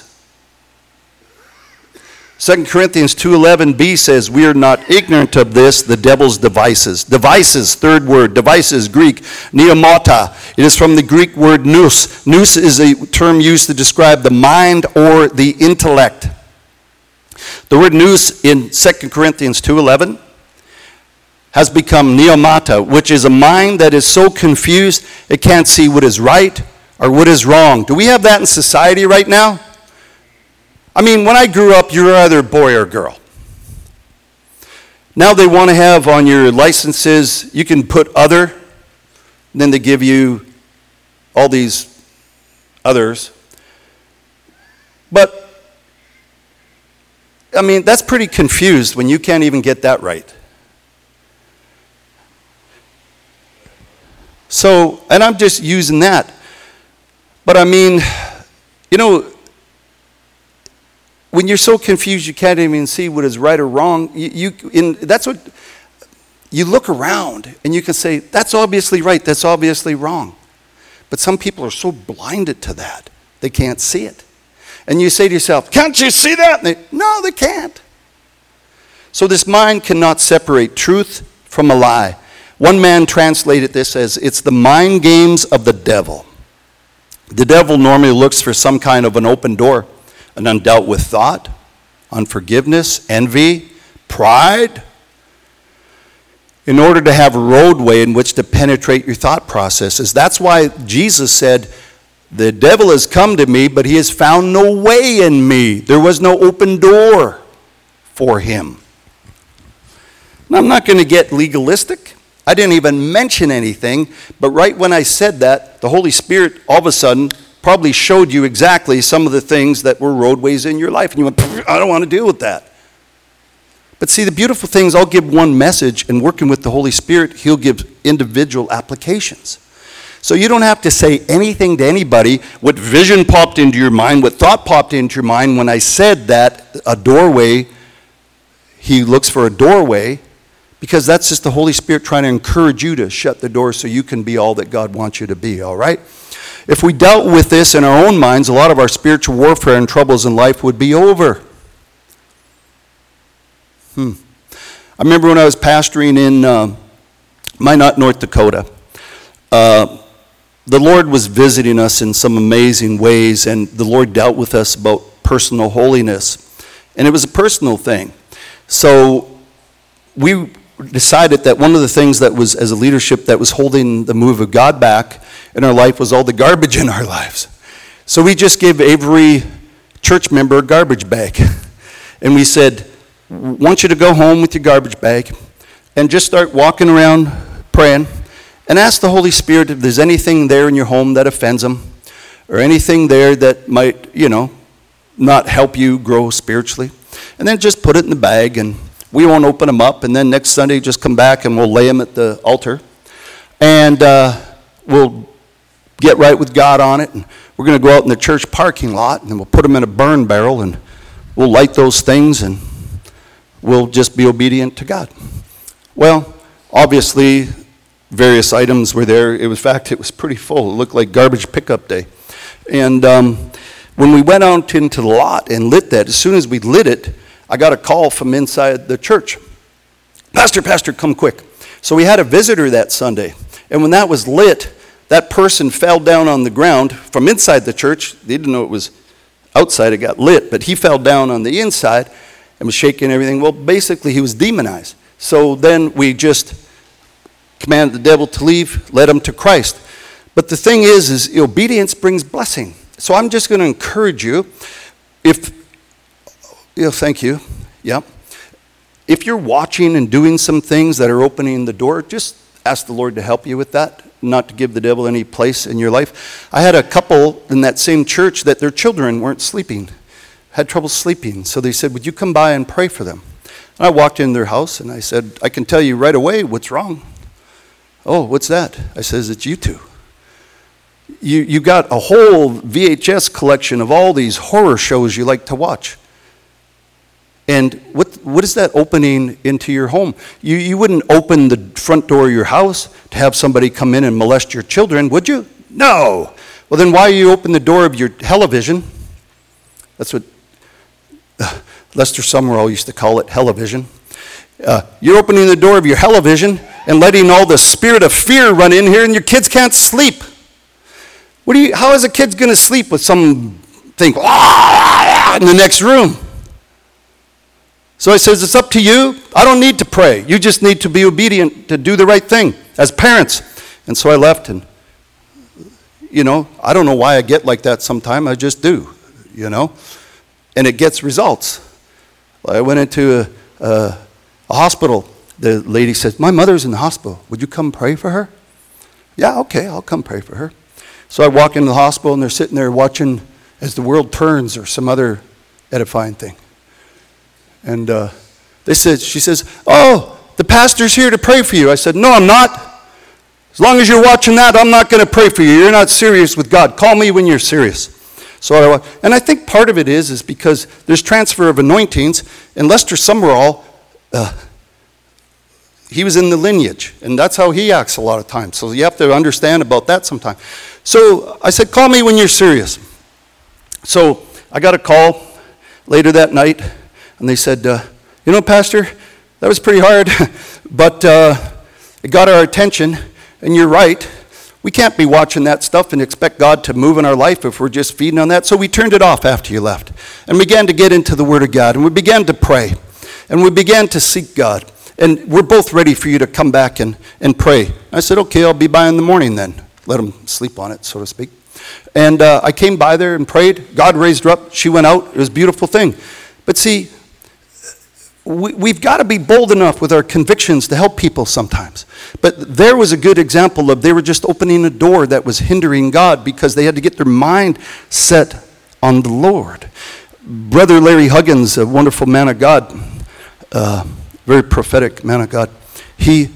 2 Corinthians 2:11b says, we are not ignorant of this, the devil's devices. Devices, third word. Devices, Greek, neomata. It is from the Greek word nous. Nous is a term used to describe the mind or the intellect. The word nous in 2 Corinthians 2:11 has become neomata, which is a mind that is so confused it can't see what is right or what is wrong. Do we have that in society right now? I mean, when I grew up, you were either a boy or a girl. Now they want to have on your licenses, you can put other, and then they give you all these others. But I mean, that's pretty confused when you can't even get that right. So, and I'm just using that. But I mean, you know, when you're so confused you can't even see what is right or wrong, that's what, you look around and you can say, that's obviously right, that's obviously wrong. But some people are so blinded to that, they can't see it. And you say to yourself, can't you see that? No, they can't. So this mind cannot separate truth from a lie. One man translated this as, it's the mind games of the devil. The devil normally looks for some kind of an open door, an undealt with thought, unforgiveness, envy, pride, in order to have a roadway in which to penetrate your thought processes. That's why Jesus said, the devil has come to me, but he has found no way in me. There was no open door for him. Now, I'm not going to get legalistic. I didn't even mention anything, but right when I said that, the Holy Spirit all of a sudden probably showed you exactly some of the things that were roadways in your life. And you went, I don't want to deal with that. But see, the beautiful thing is I'll give one message, and working with the Holy Spirit, he'll give individual applications. So you don't have to say anything to anybody. What vision popped into your mind, what thought popped into your mind when I said that, a doorway, he looks for a doorway, because that's just the Holy Spirit trying to encourage you to shut the door so you can be all that God wants you to be, all right? If we dealt with this in our own minds, a lot of our spiritual warfare and troubles in life would be over. I remember when I was pastoring in Minot, North Dakota, the Lord was visiting us in some amazing ways, and the Lord dealt with us about personal holiness. And it was a personal thing. So we decided that one of the things that was, as a leadership, that was holding the move of God back in our life was all the garbage in our lives. So we just gave every church member a garbage bag. And we said, I want you to go home with your garbage bag and just start walking around praying and ask the Holy Spirit if there's anything there in your home that offends him, or anything there that might, not help you grow spiritually. And then just put it in the bag, and we won't open them up. And then next Sunday, just come back and we'll lay them at the altar. And we'll get right with God on it. And we're going to go out in the church parking lot, and then we'll put them in a burn barrel, and we'll light those things, and we'll just be obedient to God. Well, obviously, various items were there. In fact, it was pretty full. It looked like garbage pickup day. And when we went out into the lot and lit that, as soon as we lit it, I got a call from inside the church. Pastor, come quick. So we had a visitor that Sunday. And when that was lit, that person fell down on the ground from inside the church. They didn't know it was outside, it got lit, but he fell down on the inside and was shaking everything. Well, basically, he was demonized. So then we just commanded the devil to leave, led him to Christ. But the thing is obedience brings blessing. So I'm just going to encourage you, thank you, yeah. If you're watching and doing some things that are opening the door, just ask the Lord to help you with that, not to give the devil any place in your life. I had a couple in that same church that their children weren't sleeping, had trouble sleeping. So they said, would you come by and pray for them? And I walked in their house and I said, I can tell you right away what's wrong. Oh, what's that? I says, it's you two. You got a whole VHS collection of all these horror shows you like to watch. And what is that opening into your home? You wouldn't open the front door of your house to have somebody come in and molest your children, would you? No. Well, then why you open the door of your television? That's what Lester Summerall used to call it, television. You're opening the door of your television and letting all the spirit of fear run in here, and your kids can't sleep. How is a kid going to sleep with something in the next room? So I says, it's up to you. I don't need to pray. You just need to be obedient to do the right thing as parents. And so I left, and, I don't know why I get like that sometime. I just do, and it gets results. I went into a hospital. The lady said, my mother's in the hospital. Would you come pray for her? Yeah, okay, I'll come pray for her. So I walk into the hospital, and they're sitting there watching as the world turns or some other edifying thing. And she says, oh, the pastor's here to pray for you. I said, no, I'm not. As long as you're watching that, I'm not going to pray for you. You're not serious with God. Call me when you're serious. And I think part of it is because there's transfer of anointings, and Lester Summerall, he was in the lineage, and that's how he acts a lot of times. So you have to understand about that sometime. So I said, call me when you're serious. So I got a call later that night, and they said, Pastor, that was pretty hard, but it got our attention, and you're right. We can't be watching that stuff and expect God to move in our life if we're just feeding on that. So we turned it off after you left and began to get into the Word of God, and we began to pray, and we began to seek God. And we're both ready for you to come back and pray. I said, okay, I'll be by in the morning then. Let them sleep on it, so to speak. And I came by there and prayed. God raised her up. She went out. It was a beautiful thing. But see, we've got to be bold enough with our convictions to help people sometimes. But there was a good example of they were just opening a door that was hindering God because they had to get their mind set on the Lord. Brother Larry Huggins, a wonderful man of God, very prophetic man of God, he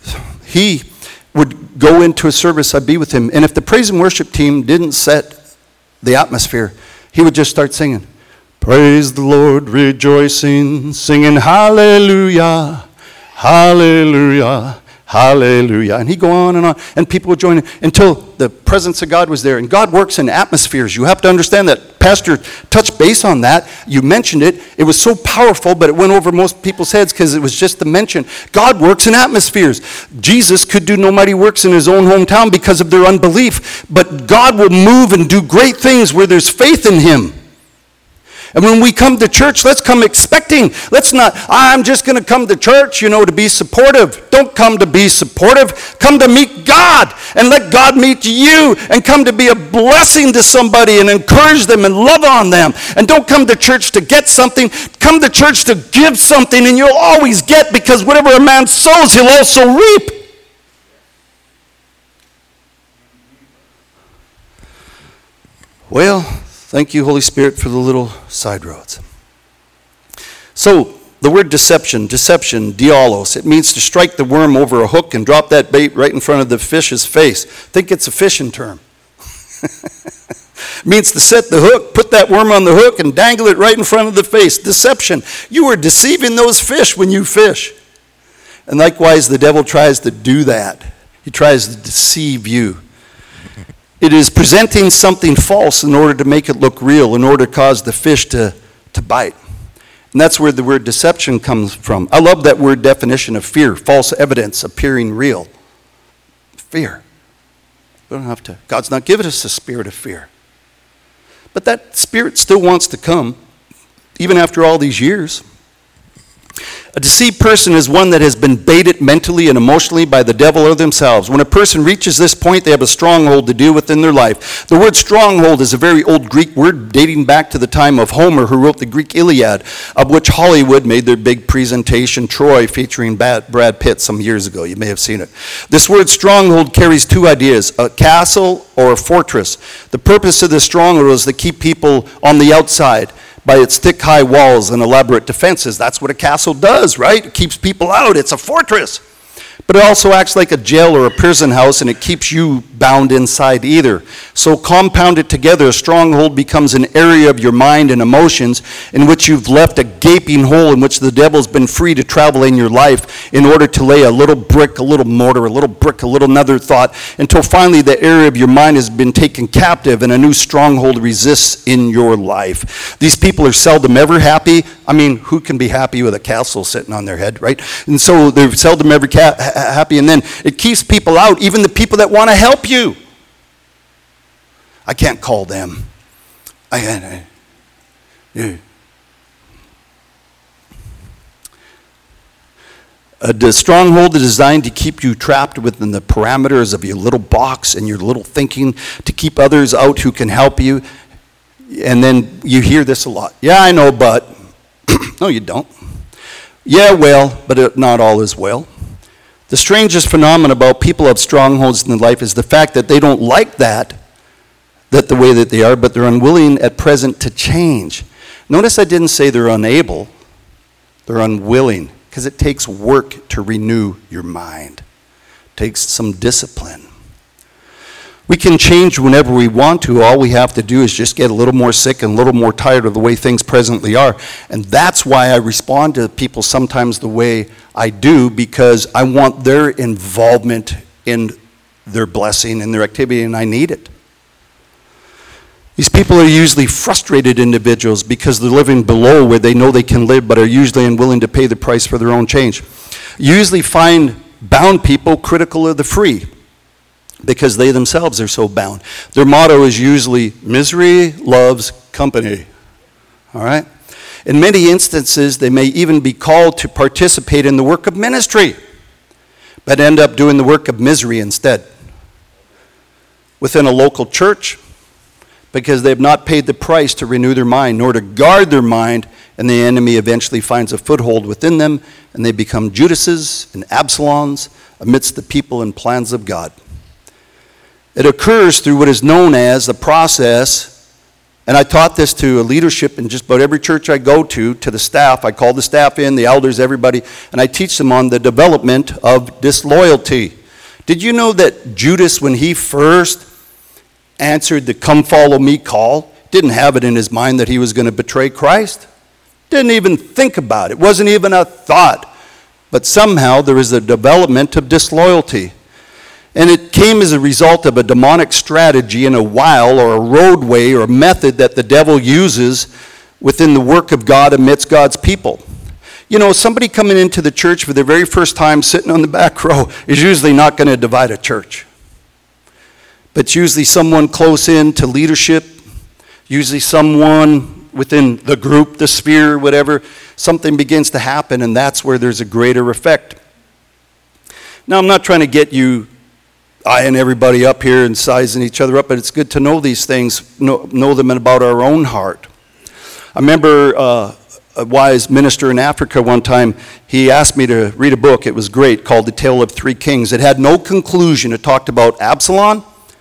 would go into a service, I'd be with him, and if the praise and worship team didn't set the atmosphere, he would just start singing, praise the Lord, rejoicing, singing hallelujah, hallelujah, hallelujah. And he'd go on, and people would join in until the presence of God was there. And God works in atmospheres. You have to understand that. Pastor touched base on that. You mentioned it. It was so powerful, but it went over most people's heads because it was just the mention. God works in atmospheres. Jesus could do no mighty works in his own hometown because of their unbelief. But God will move and do great things where there's faith in him. And when we come to church, let's come expecting. Let's not, I'm just going to come to church, to be supportive. Don't come to be supportive. Come to meet God and let God meet you, and come to be a blessing to somebody and encourage them and love on them. And don't come to church to get something. Come to church to give something, and you'll always get, because whatever a man sows, he'll also reap. Well, thank you, Holy Spirit, for the little side roads. So, the word deception, dialos, it means to strike the worm over a hook and drop that bait right in front of the fish's face. Think it's a fishing term. It means to set the hook, put that worm on the hook, and dangle it right in front of the face. Deception. You are deceiving those fish when you fish. And likewise, the devil tries to do that. He tries to deceive you. It is presenting something false in order to make it look real, in order to cause the fish to bite. And that's where the word deception comes from. I love that word definition of fear, false evidence appearing real. Fear. We don't have to. God's not given us a spirit of fear. But that spirit still wants to come, even after all these years. A deceived person is one that has been baited mentally and emotionally by the devil or themselves. When a person reaches this point, they have a stronghold to deal with in their life. The word stronghold is a very old Greek word dating back to the time of Homer, who wrote the Greek Iliad, of which Hollywood made their big presentation, Troy, featuring Brad Pitt some years ago. You may have seen it. This word stronghold carries two ideas, a castle or a fortress. The purpose of the stronghold is to keep people on the outside by its thick-high walls and elaborate defenses. That's what a castle does, right? It keeps people out. It's a fortress. But it also acts like a jail or a prison house, and it keeps you bound inside either. So compounded together, a stronghold becomes an area of your mind and emotions in which you've left a gaping hole in which the devil's been free to travel in your life in order to lay a little brick, a little mortar, a little brick, a little another thought, until finally the area of your mind has been taken captive and a new stronghold resists in your life. These people are seldom ever happy. I mean, who can be happy with a castle sitting on their head, right? And so they're seldom ever happy, and then it keeps people out, even the people that want to help you. I can't call them. The stronghold is designed to keep you trapped within the parameters of your little box and your little thinking, to keep others out who can help you. And then you hear this a lot. Yeah, I know, but. No, you don't. Yeah, well, but not all is well. The strangest phenomenon about people who have strongholds in their life is the fact that they don't like that the way that they are, but they're unwilling at present to change. Notice I didn't say they're unable. They're unwilling, because it takes work to renew your mind. It takes some discipline. We can change whenever we want to. All we have to do is just get a little more sick and a little more tired of the way things presently are. And that's why I respond to people sometimes the way I do, because I want their involvement in their blessing and their activity, and I need it. These people are usually frustrated individuals because they're living below where they know they can live, but are usually unwilling to pay the price for their own change. You usually find bound people critical of the free, because they themselves are so bound. Their motto is usually, misery loves company. All right? In many instances, they may even be called to participate in the work of ministry, but end up doing the work of misery instead. Within a local church, because they have not paid the price to renew their mind, nor to guard their mind, and the enemy eventually finds a foothold within them, and they become Judases and Absaloms amidst the people and plans of God. It occurs through what is known as the process, and I taught this to a leadership in just about every church I go to the staff. I call the staff in, the elders, everybody, and I teach them on the development of disloyalty. Did you know that Judas, when he first answered the come follow me call, didn't have it in his mind that he was going to betray Christ? Didn't even think about it. Wasn't even a thought. But somehow there is a development of disloyalty. And it came as a result of a demonic strategy and a wile or a roadway or a method that the devil uses within the work of God amidst God's people. You know, somebody coming into the church for the very first time sitting on the back row is usually not going to divide a church. But it's usually someone close in to leadership, usually someone within the group, the sphere, whatever. Something begins to happen, and that's where there's a greater effect. Now, I'm not trying to get you eyeing everybody up here and sizing each other up, but it's good to know these things, know them about our own heart. I remember a wise minister in Africa one time, he asked me to read a book. It was great, called The Tale of Three Kings. It had no conclusion. It talked about Absalom,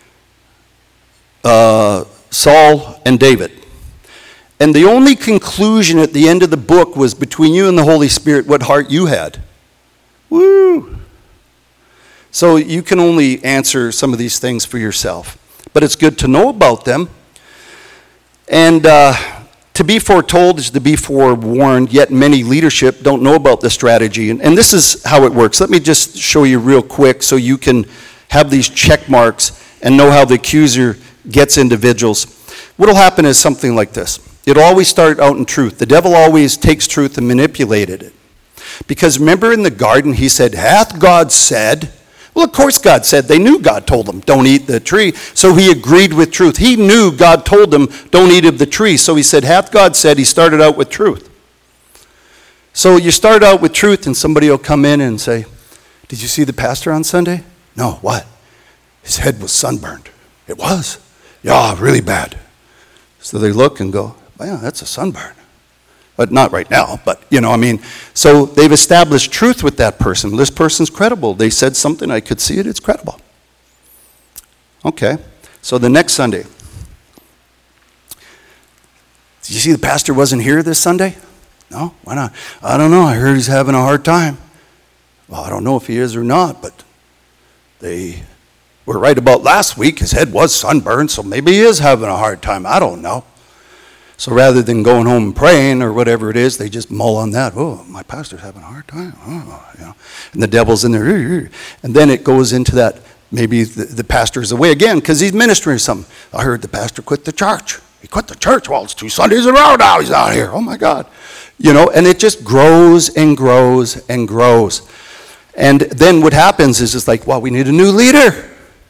Saul, and David. And the only conclusion at the end of the book was between you and the Holy Spirit, what heart you had. Woo! So you can only answer some of these things for yourself. But it's good to know about them. And to be foretold is to be forewarned, yet many leadership don't know about the strategy. And this is how it works. Let me just show you real quick so you can have these check marks and know how the accuser gets individuals. What will happen is something like this. It'll always start out in truth. The devil always takes truth and manipulated it. Because remember in the garden, he said, hath God said... Well, of course God said. They knew God told them, don't eat the tree. So he agreed with truth. He knew God told them, don't eat of the tree. So he said, hath God said. He started out with truth. So you start out with truth and somebody will come in and say, did you see the pastor on Sunday? No, what? His head was sunburned. It was? Yeah, really bad. So they look and go, well, that's a sunburn. But not right now, but so they've established truth with that person. This person's credible. They said something, I could see it, it's credible. Okay, so the next Sunday. Did you see the pastor wasn't here this Sunday? No, why not? I don't know, I heard he's having a hard time. Well, I don't know if he is or not, but they We're right about last week, his head was sunburned, so maybe he is having a hard time. I don't know. So rather than going home and praying or whatever it is, they just mull on that. Oh, my pastor's having a hard time. Oh, you know. And the devil's in there. And then it goes into that, maybe the pastor's away again because he's ministering something. I heard the pastor quit the church. He quit the church. Well, it's 2 Sundays in a row now. He's out here. Oh, my God. You know, and it just grows and grows and grows. And then what happens is it's like, well, we need a new leader.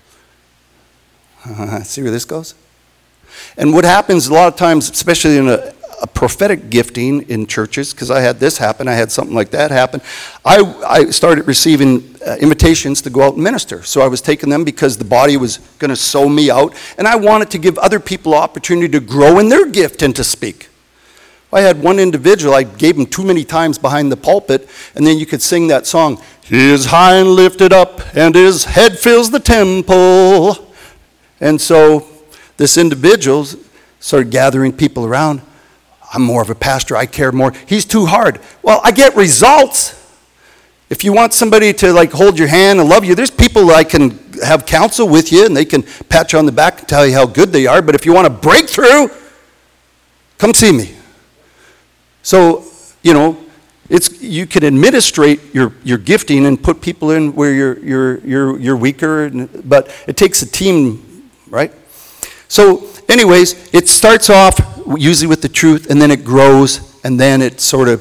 See where this goes? And what happens a lot of times, especially in a prophetic gifting in churches, because I had this happen, I had something like that happen, I started receiving invitations to go out and minister. So I was taking them because the body was going to sow me out, and I wanted to give other people opportunity to grow in their gift and to speak. I had one individual, I gave him too many times behind the pulpit, and then you could sing that song, "He is high and lifted up, and his head fills the temple." And so this individual started gathering people around. I'm more of a pastor, I care more. He's too hard. Well, I get results. If you want somebody to like hold your hand and love you, there's people that I can have counsel with you and they can pat you on the back and tell you how good they are. But if you want a breakthrough, come see me. So, you know, you can administrate your gifting and put people in where you're weaker, but it takes a team, right? So anyways, it starts off usually with the truth, and then it grows, and then it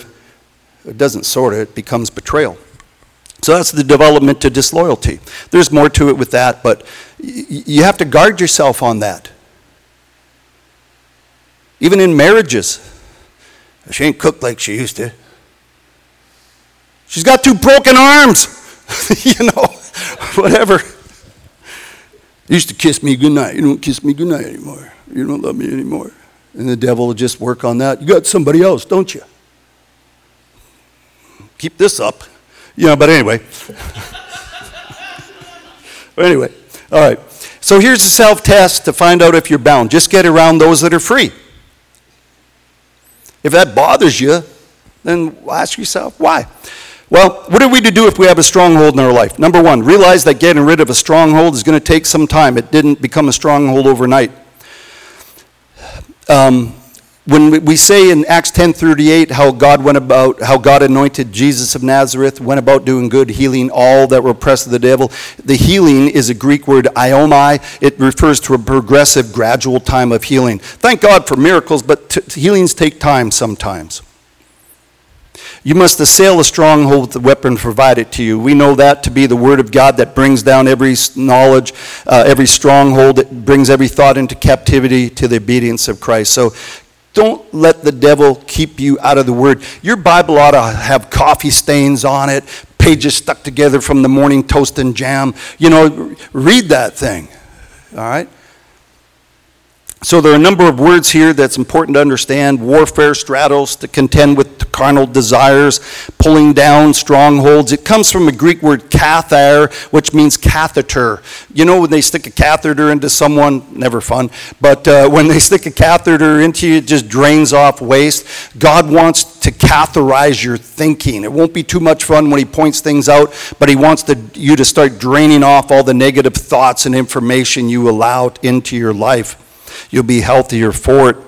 becomes betrayal. So that's the development to disloyalty. There's more to it with that, but you have to guard yourself on that. Even in marriages, she ain't cooked like she used to. She's got 2 broken arms, you know, whatever. You used to kiss me goodnight. You don't kiss me goodnight anymore. You don't love me anymore. And the devil will just work on that. You got somebody else, don't you? Keep this up. You know, but anyway. Anyway, all right. So here's a self-test to find out if you're bound. Just get around those that are free. If that bothers you, then ask yourself, why? Well, what are we to do if we have a stronghold in our life? Number 1, realize that getting rid of a stronghold is going to take some time. It didn't become a stronghold overnight. When we say in Acts 10:38 how God anointed Jesus of Nazareth, went about doing good, healing all that were oppressed of the devil. The healing is a Greek word, iomai. It refers to a progressive, gradual time of healing. Thank God for miracles, but healings take time sometimes. You must assail a stronghold with the weapon provided to you. We know that to be the Word of God that brings down every knowledge, every stronghold, that brings every thought into captivity to the obedience of Christ. So don't let the devil keep you out of the Word. Your Bible ought to have coffee stains on it, pages stuck together from the morning toast and jam. You know, read that thing, all right? So there are a number of words here that's important to understand. Warfare, stratos, to contend with carnal desires, pulling down strongholds. It comes from a Greek word kathar, which means catheter. You know when they stick a catheter into someone, never fun, but when they stick a catheter into you, it just drains off waste. God wants to catheterize your thinking. It won't be too much fun when he points things out, but he wants you to start draining off all the negative thoughts and information you allow into your life. You'll be healthier for it.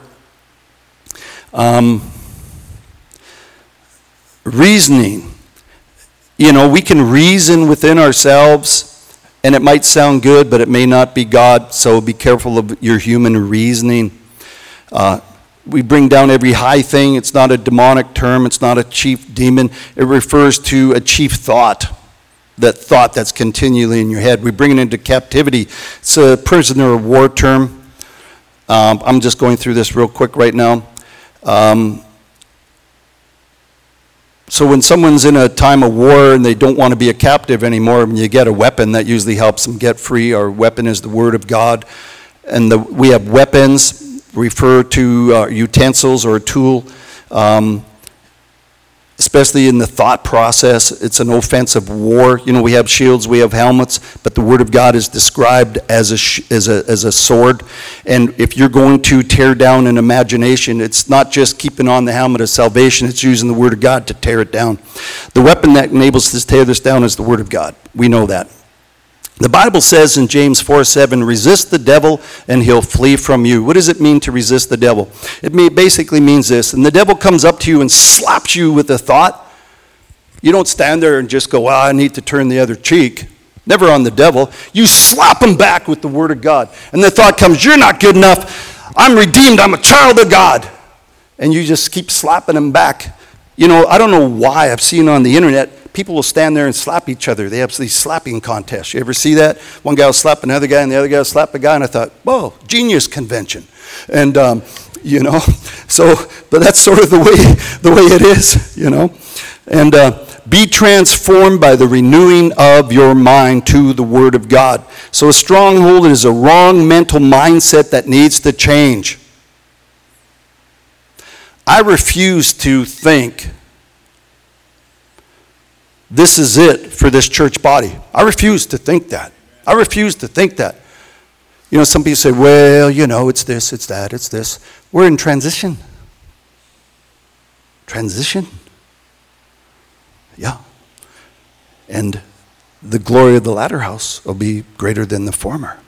Reasoning. You know, we can reason within ourselves, and it might sound good, but it may not be God, so be careful of your human reasoning. We bring down every high thing. It's not a demonic term. It's not a chief demon. It refers to a chief thought. That thought that's continually in your head. We bring it into captivity. It's a prisoner of war term. I'm just going through this real quick right now. So when someone's in a time of war and they don't want to be a captive anymore, when you get a weapon, that usually helps them get free. Our weapon is the Word of God. And we have weapons, refer to utensils or a tool. Especially in the thought process, it's an offensive war. You know, we have shields, we have helmets, but the Word of God is described as a sword. And if you're going to tear down an imagination, it's not just keeping on the helmet of salvation, it's using the Word of God to tear it down. The weapon that enables us to tear this down is the Word of God. We know that. The Bible says in James 4:7, resist the devil and he'll flee from you. What does it mean to resist the devil? It basically means this. And the devil comes up to you and slaps you with a thought. You don't stand there and just go, well, I need to turn the other cheek. Never on the devil. You slap him back with the word of God. And the thought comes, you're not good enough. I'm redeemed. I'm a child of God. And you just keep slapping him back. You know, I don't know why. I've seen on the internet, people will stand there and slap each other. They have these slapping contests. You ever see that? One guy will slap another guy, and the other guy will slap a guy, and I thought, whoa, genius convention. And, you know, so, but that's sort of the way it is, you know. And be transformed by the renewing of your mind to the Word of God. So a stronghold is a wrong mental mindset that needs to change. I refuse to think this is it for this church body. I refuse to think that. I refuse to think that. You know, some people say, well, you know, it's this, it's that, it's this. We're in transition. Transition? Yeah. And the glory of the latter house will be greater than the former.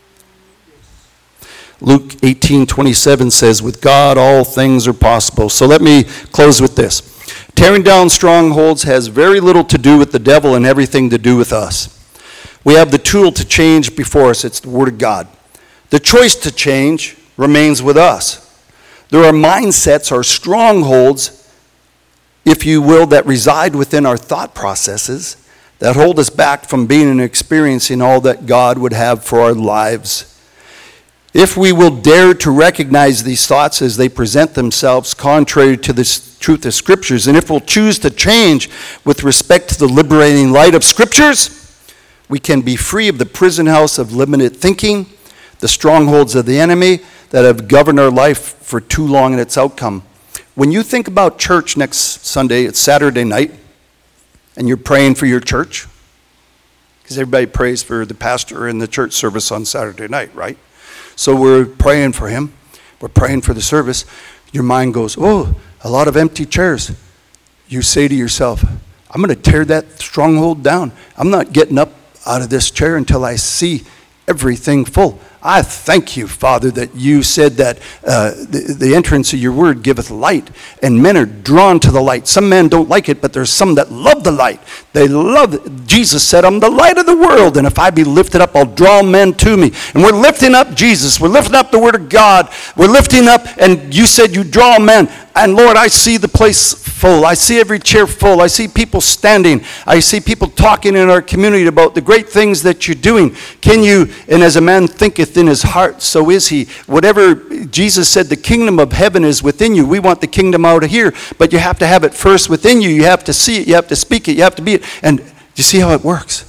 Luke 18:27 says, with God all things are possible. So let me close with this. Tearing down strongholds has very little to do with the devil and everything to do with us. We have the tool to change before us. It's the Word of God. The choice to change remains with us. There are mindsets or strongholds, if you will, that reside within our thought processes that hold us back from being and experiencing all that God would have for our lives. If we will dare to recognize these thoughts as they present themselves contrary to the truth of Scriptures, and if we'll choose to change with respect to the liberating light of Scriptures, we can be free of the prison house of limited thinking, the strongholds of the enemy that have governed our life for too long and its outcome. When you think about church next Sunday, it's Saturday night, and you're praying for your church, because everybody prays for the pastor in the church service on Saturday night, right? So we're praying for him. We're praying for the service. Your mind goes, oh, a lot of empty chairs. You say to yourself, I'm going to tear that stronghold down. I'm not getting up out of this chair until I see everything full. I thank you, Father, that you said that the entrance of your word giveth light, and men are drawn to the light. Some men don't like it, but there's some that love the light. They love it. Jesus said, I'm the light of the world, and if I be lifted up, I'll draw men to me. And we're lifting up Jesus. We're lifting up the word of God. We're lifting up, and you said you draw men. And Lord, I see the place full. I see every chair full. I see people standing. I see people talking in our community about the great things that you're doing. Can you, and as a man thinketh in his heart, so is he. Whatever Jesus said, the kingdom of heaven is within you. We want the kingdom out of here, but you have to have it first within you. You have to see it. You have to speak it. You have to be it. And do you see how it works?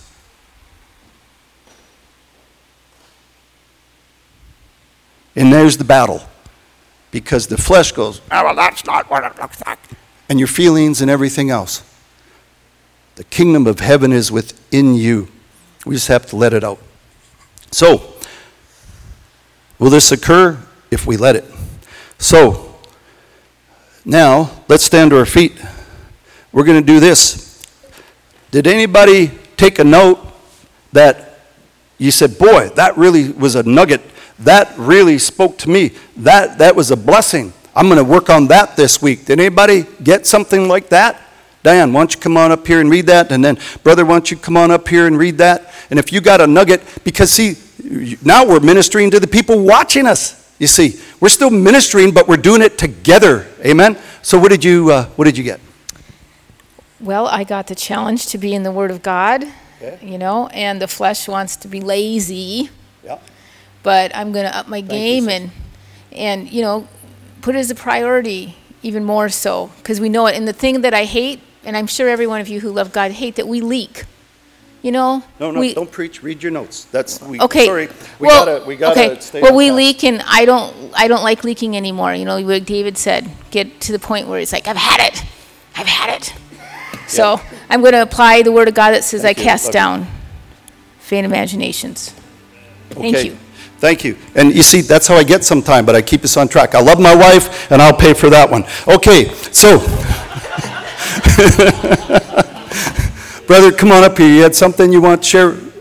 And there's the battle. Because the flesh goes, oh, well, that's not what it looks like. And your feelings and everything else. The kingdom of heaven is within you. We just have to let it out. So, will this occur? If we let it. So, now, let's stand to our feet. We're going to do this. Did anybody take a note that you said, boy, that really was a nugget. That really spoke to me. That was a blessing. I'm going to work on that this week. Did anybody get something like that? Diane, why don't you come on up here and read that? And then, brother, why don't you come on up here and read that? And if you got a nugget, because see, now we're ministering to the people watching us. You see, we're still ministering, but we're doing it together. Amen? So what did you get? Well, I got the challenge to be in the Word of God, Okay. you know, and the flesh wants to be lazy. Yeah. But I'm going to up my game and you know, put it as a priority even more so, because we know it. And the thing that I hate, and I'm sure every one of you who love God hate, that we leak. You know? No, don't preach. Read your notes. Okay. Sorry. We okay. gotta stay well, on we task. leak, and I don't like leaking anymore. You know, like David said, get to the point where it's like, I've had it. So I'm going to apply the Word of God that says, Thank you. I cast Love down vain imaginations. Thank Okay. you. Thank you. And you see, that's how I get sometime, but I keep us on track. I love my wife, and I'll pay for that one. Okay, so. Brother, come on up here. You had something you want to share?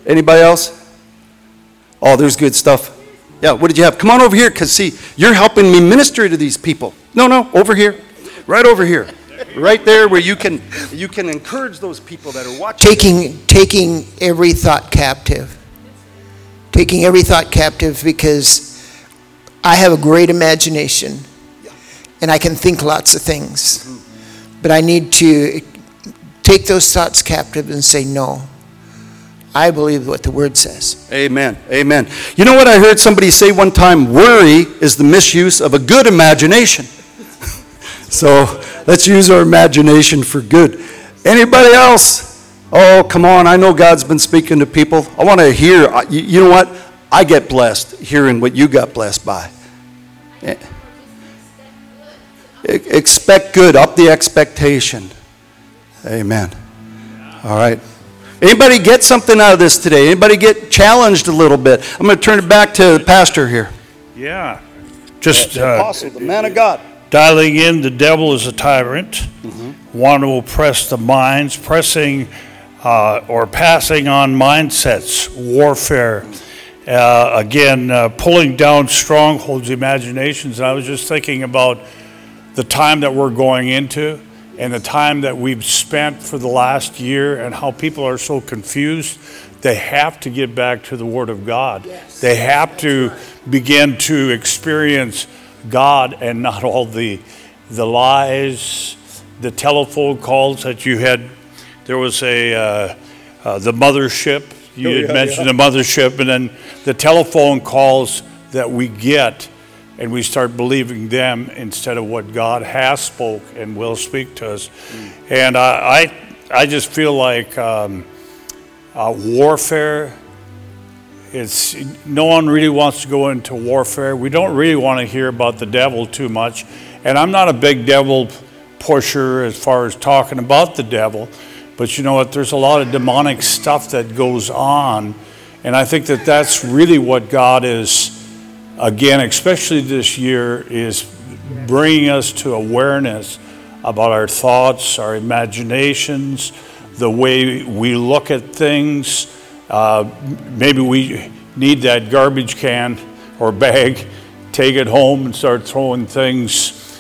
Anybody else? Oh, there's good stuff. Yeah, what did you have? Come on over here, because see, you're helping me minister to these people. No, over here. Right over here. Right there where you can encourage those people that are watching. Taking every thought captive. Taking every thought captive, because I have a great imagination and I can think lots of things. But I need to take those thoughts captive and say, no, I believe what the Word says. Amen. Amen. You know what I heard somebody say one time? Worry is the misuse of a good imagination. So let's use our imagination for good. Anybody else? Oh, come on. I know God's been speaking to people. I want to hear. You know what? I get blessed hearing what you got blessed by. Expect good. Up the expectation. Amen. All right. Anybody get something out of this today? Anybody get challenged a little bit? I'm going to turn it back to the pastor here. Yeah. Just The apostle, the man of God. dialing in, the devil is a tyrant, want to oppress the minds, pressing or passing on mindsets, warfare. Pulling down strongholds, imaginations. And I was just thinking about the time that we're going into and the time that we've spent for the last year and how people are so confused. They have to get back to the Word of God. Yes. They have to begin to experience God and not all the lies, the telephone calls that you had. There was the mothership. You had mentioned the mothership, and then the telephone calls that we get, and we start believing them instead of what God has spoke and will speak to us. And I just feel like warfare. No one really wants to go into warfare. We don't really want to hear about the devil too much. And I'm not a big devil pusher as far as talking about the devil. But you know what? There's a lot of demonic stuff that goes on. And I think that that's really what God is, again, especially this year, is bringing us to awareness about our thoughts, our imaginations, the way we look at things. Maybe we need that garbage can or bag, take it home and start throwing things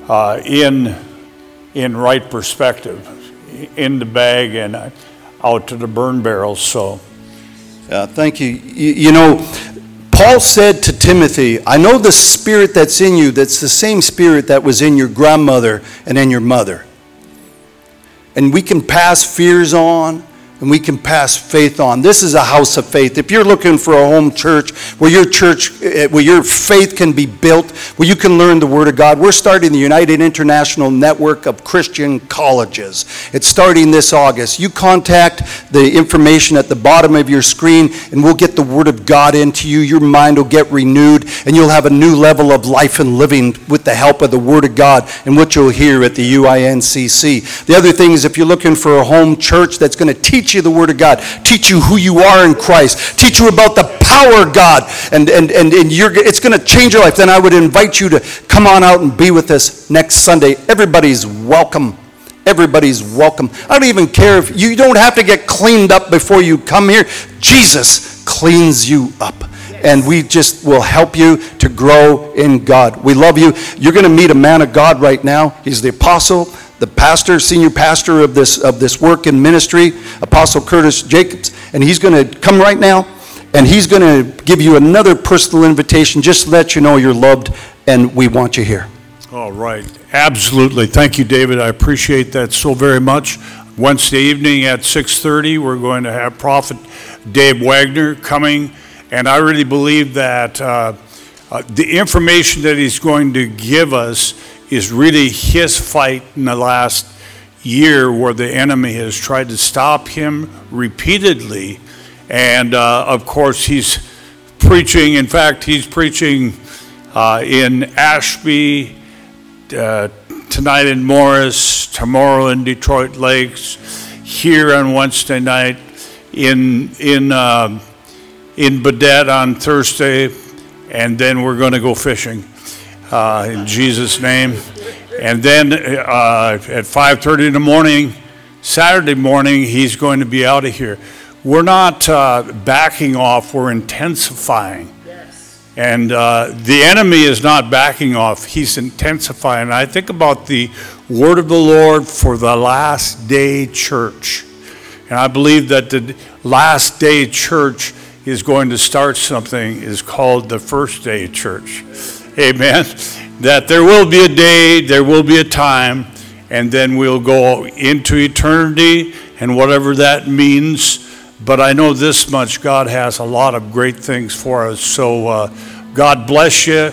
in right perspective, in the bag and out to the burn barrels. So, thank you. You know, Paul said to Timothy, I know the spirit that's in you, that's the same spirit that was in your grandmother and in your mother. And we can pass fears on, and we can pass faith on. This is a house of faith. If you're looking for a home church, where your faith can be built, where you can learn the Word of God, we're starting the United International Network of Christian Colleges. It's starting this August. You contact the information at the bottom of your screen, and we'll get the Word of God into you. Your mind will get renewed, and you'll have a new level of life and living with the help of the Word of God and what you'll hear at the UINCC. The other thing is, if you're looking for a home church that's going to teach you the Word of God, teach you who you are in Christ, teach you about the power of God, and it's going to change your life, then I would invite you to come on out and be with us next Sunday. Everybody's welcome. Everybody's welcome. I don't even care if you don't have to get cleaned up before you come here. Jesus cleans you up. And we just will help you to grow in God. We love you. You're going to meet a man of God right now. He's the apostle, the pastor, senior pastor of this work and ministry, Apostle Curtis Jacobs, and he's going to come right now, and he's going to give you another personal invitation just to let you know you're loved, and we want you here. all right. Absolutely. Thank you, David. I appreciate that so very much. Wednesday evening at 6:30, we're going to have Prophet Dave Wagner coming, and I really believe that the information that he's going to give us is really his fight in the last year, where the enemy has tried to stop him repeatedly. And of course, he's preaching. In fact, he's preaching in Ashby, tonight in Morris, tomorrow in Detroit Lakes, here on Wednesday night, in Baudette on Thursday, and then we're going to go fishing in Jesus' name. And then at 5:30 in the morning, Saturday morning, he's going to be out of here. we're not backing off, we're intensifying. And the enemy is not backing off, he's intensifying. I think about the word of the Lord for the last day church. And I believe that the last day church is going to start something is called the first day church. Amen. That there will be a day, there will be a time, and then we'll go into eternity and whatever that means. But I know this much, God has a lot of great things for us. So God bless you.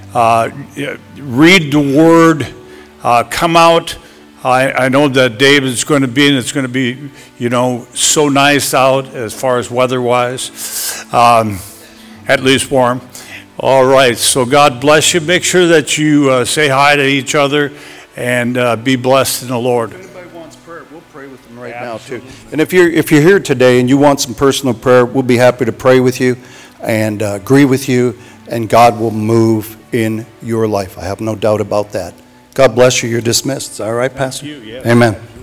Read the word. Come out. I know that David's going to be, and it's going to be, so nice out as far as weather-wise, at least warm. All right, so God bless you. Make sure that you say hi to each other and be blessed in the Lord. If anybody wants prayer, we'll pray with them right now too. And if you're here today and you want some personal prayer, we'll be happy to pray with you and agree with you, and God will move in your life. I have no doubt about that. God bless you. You're dismissed. All right, Pastor? Thank you, yes. Amen.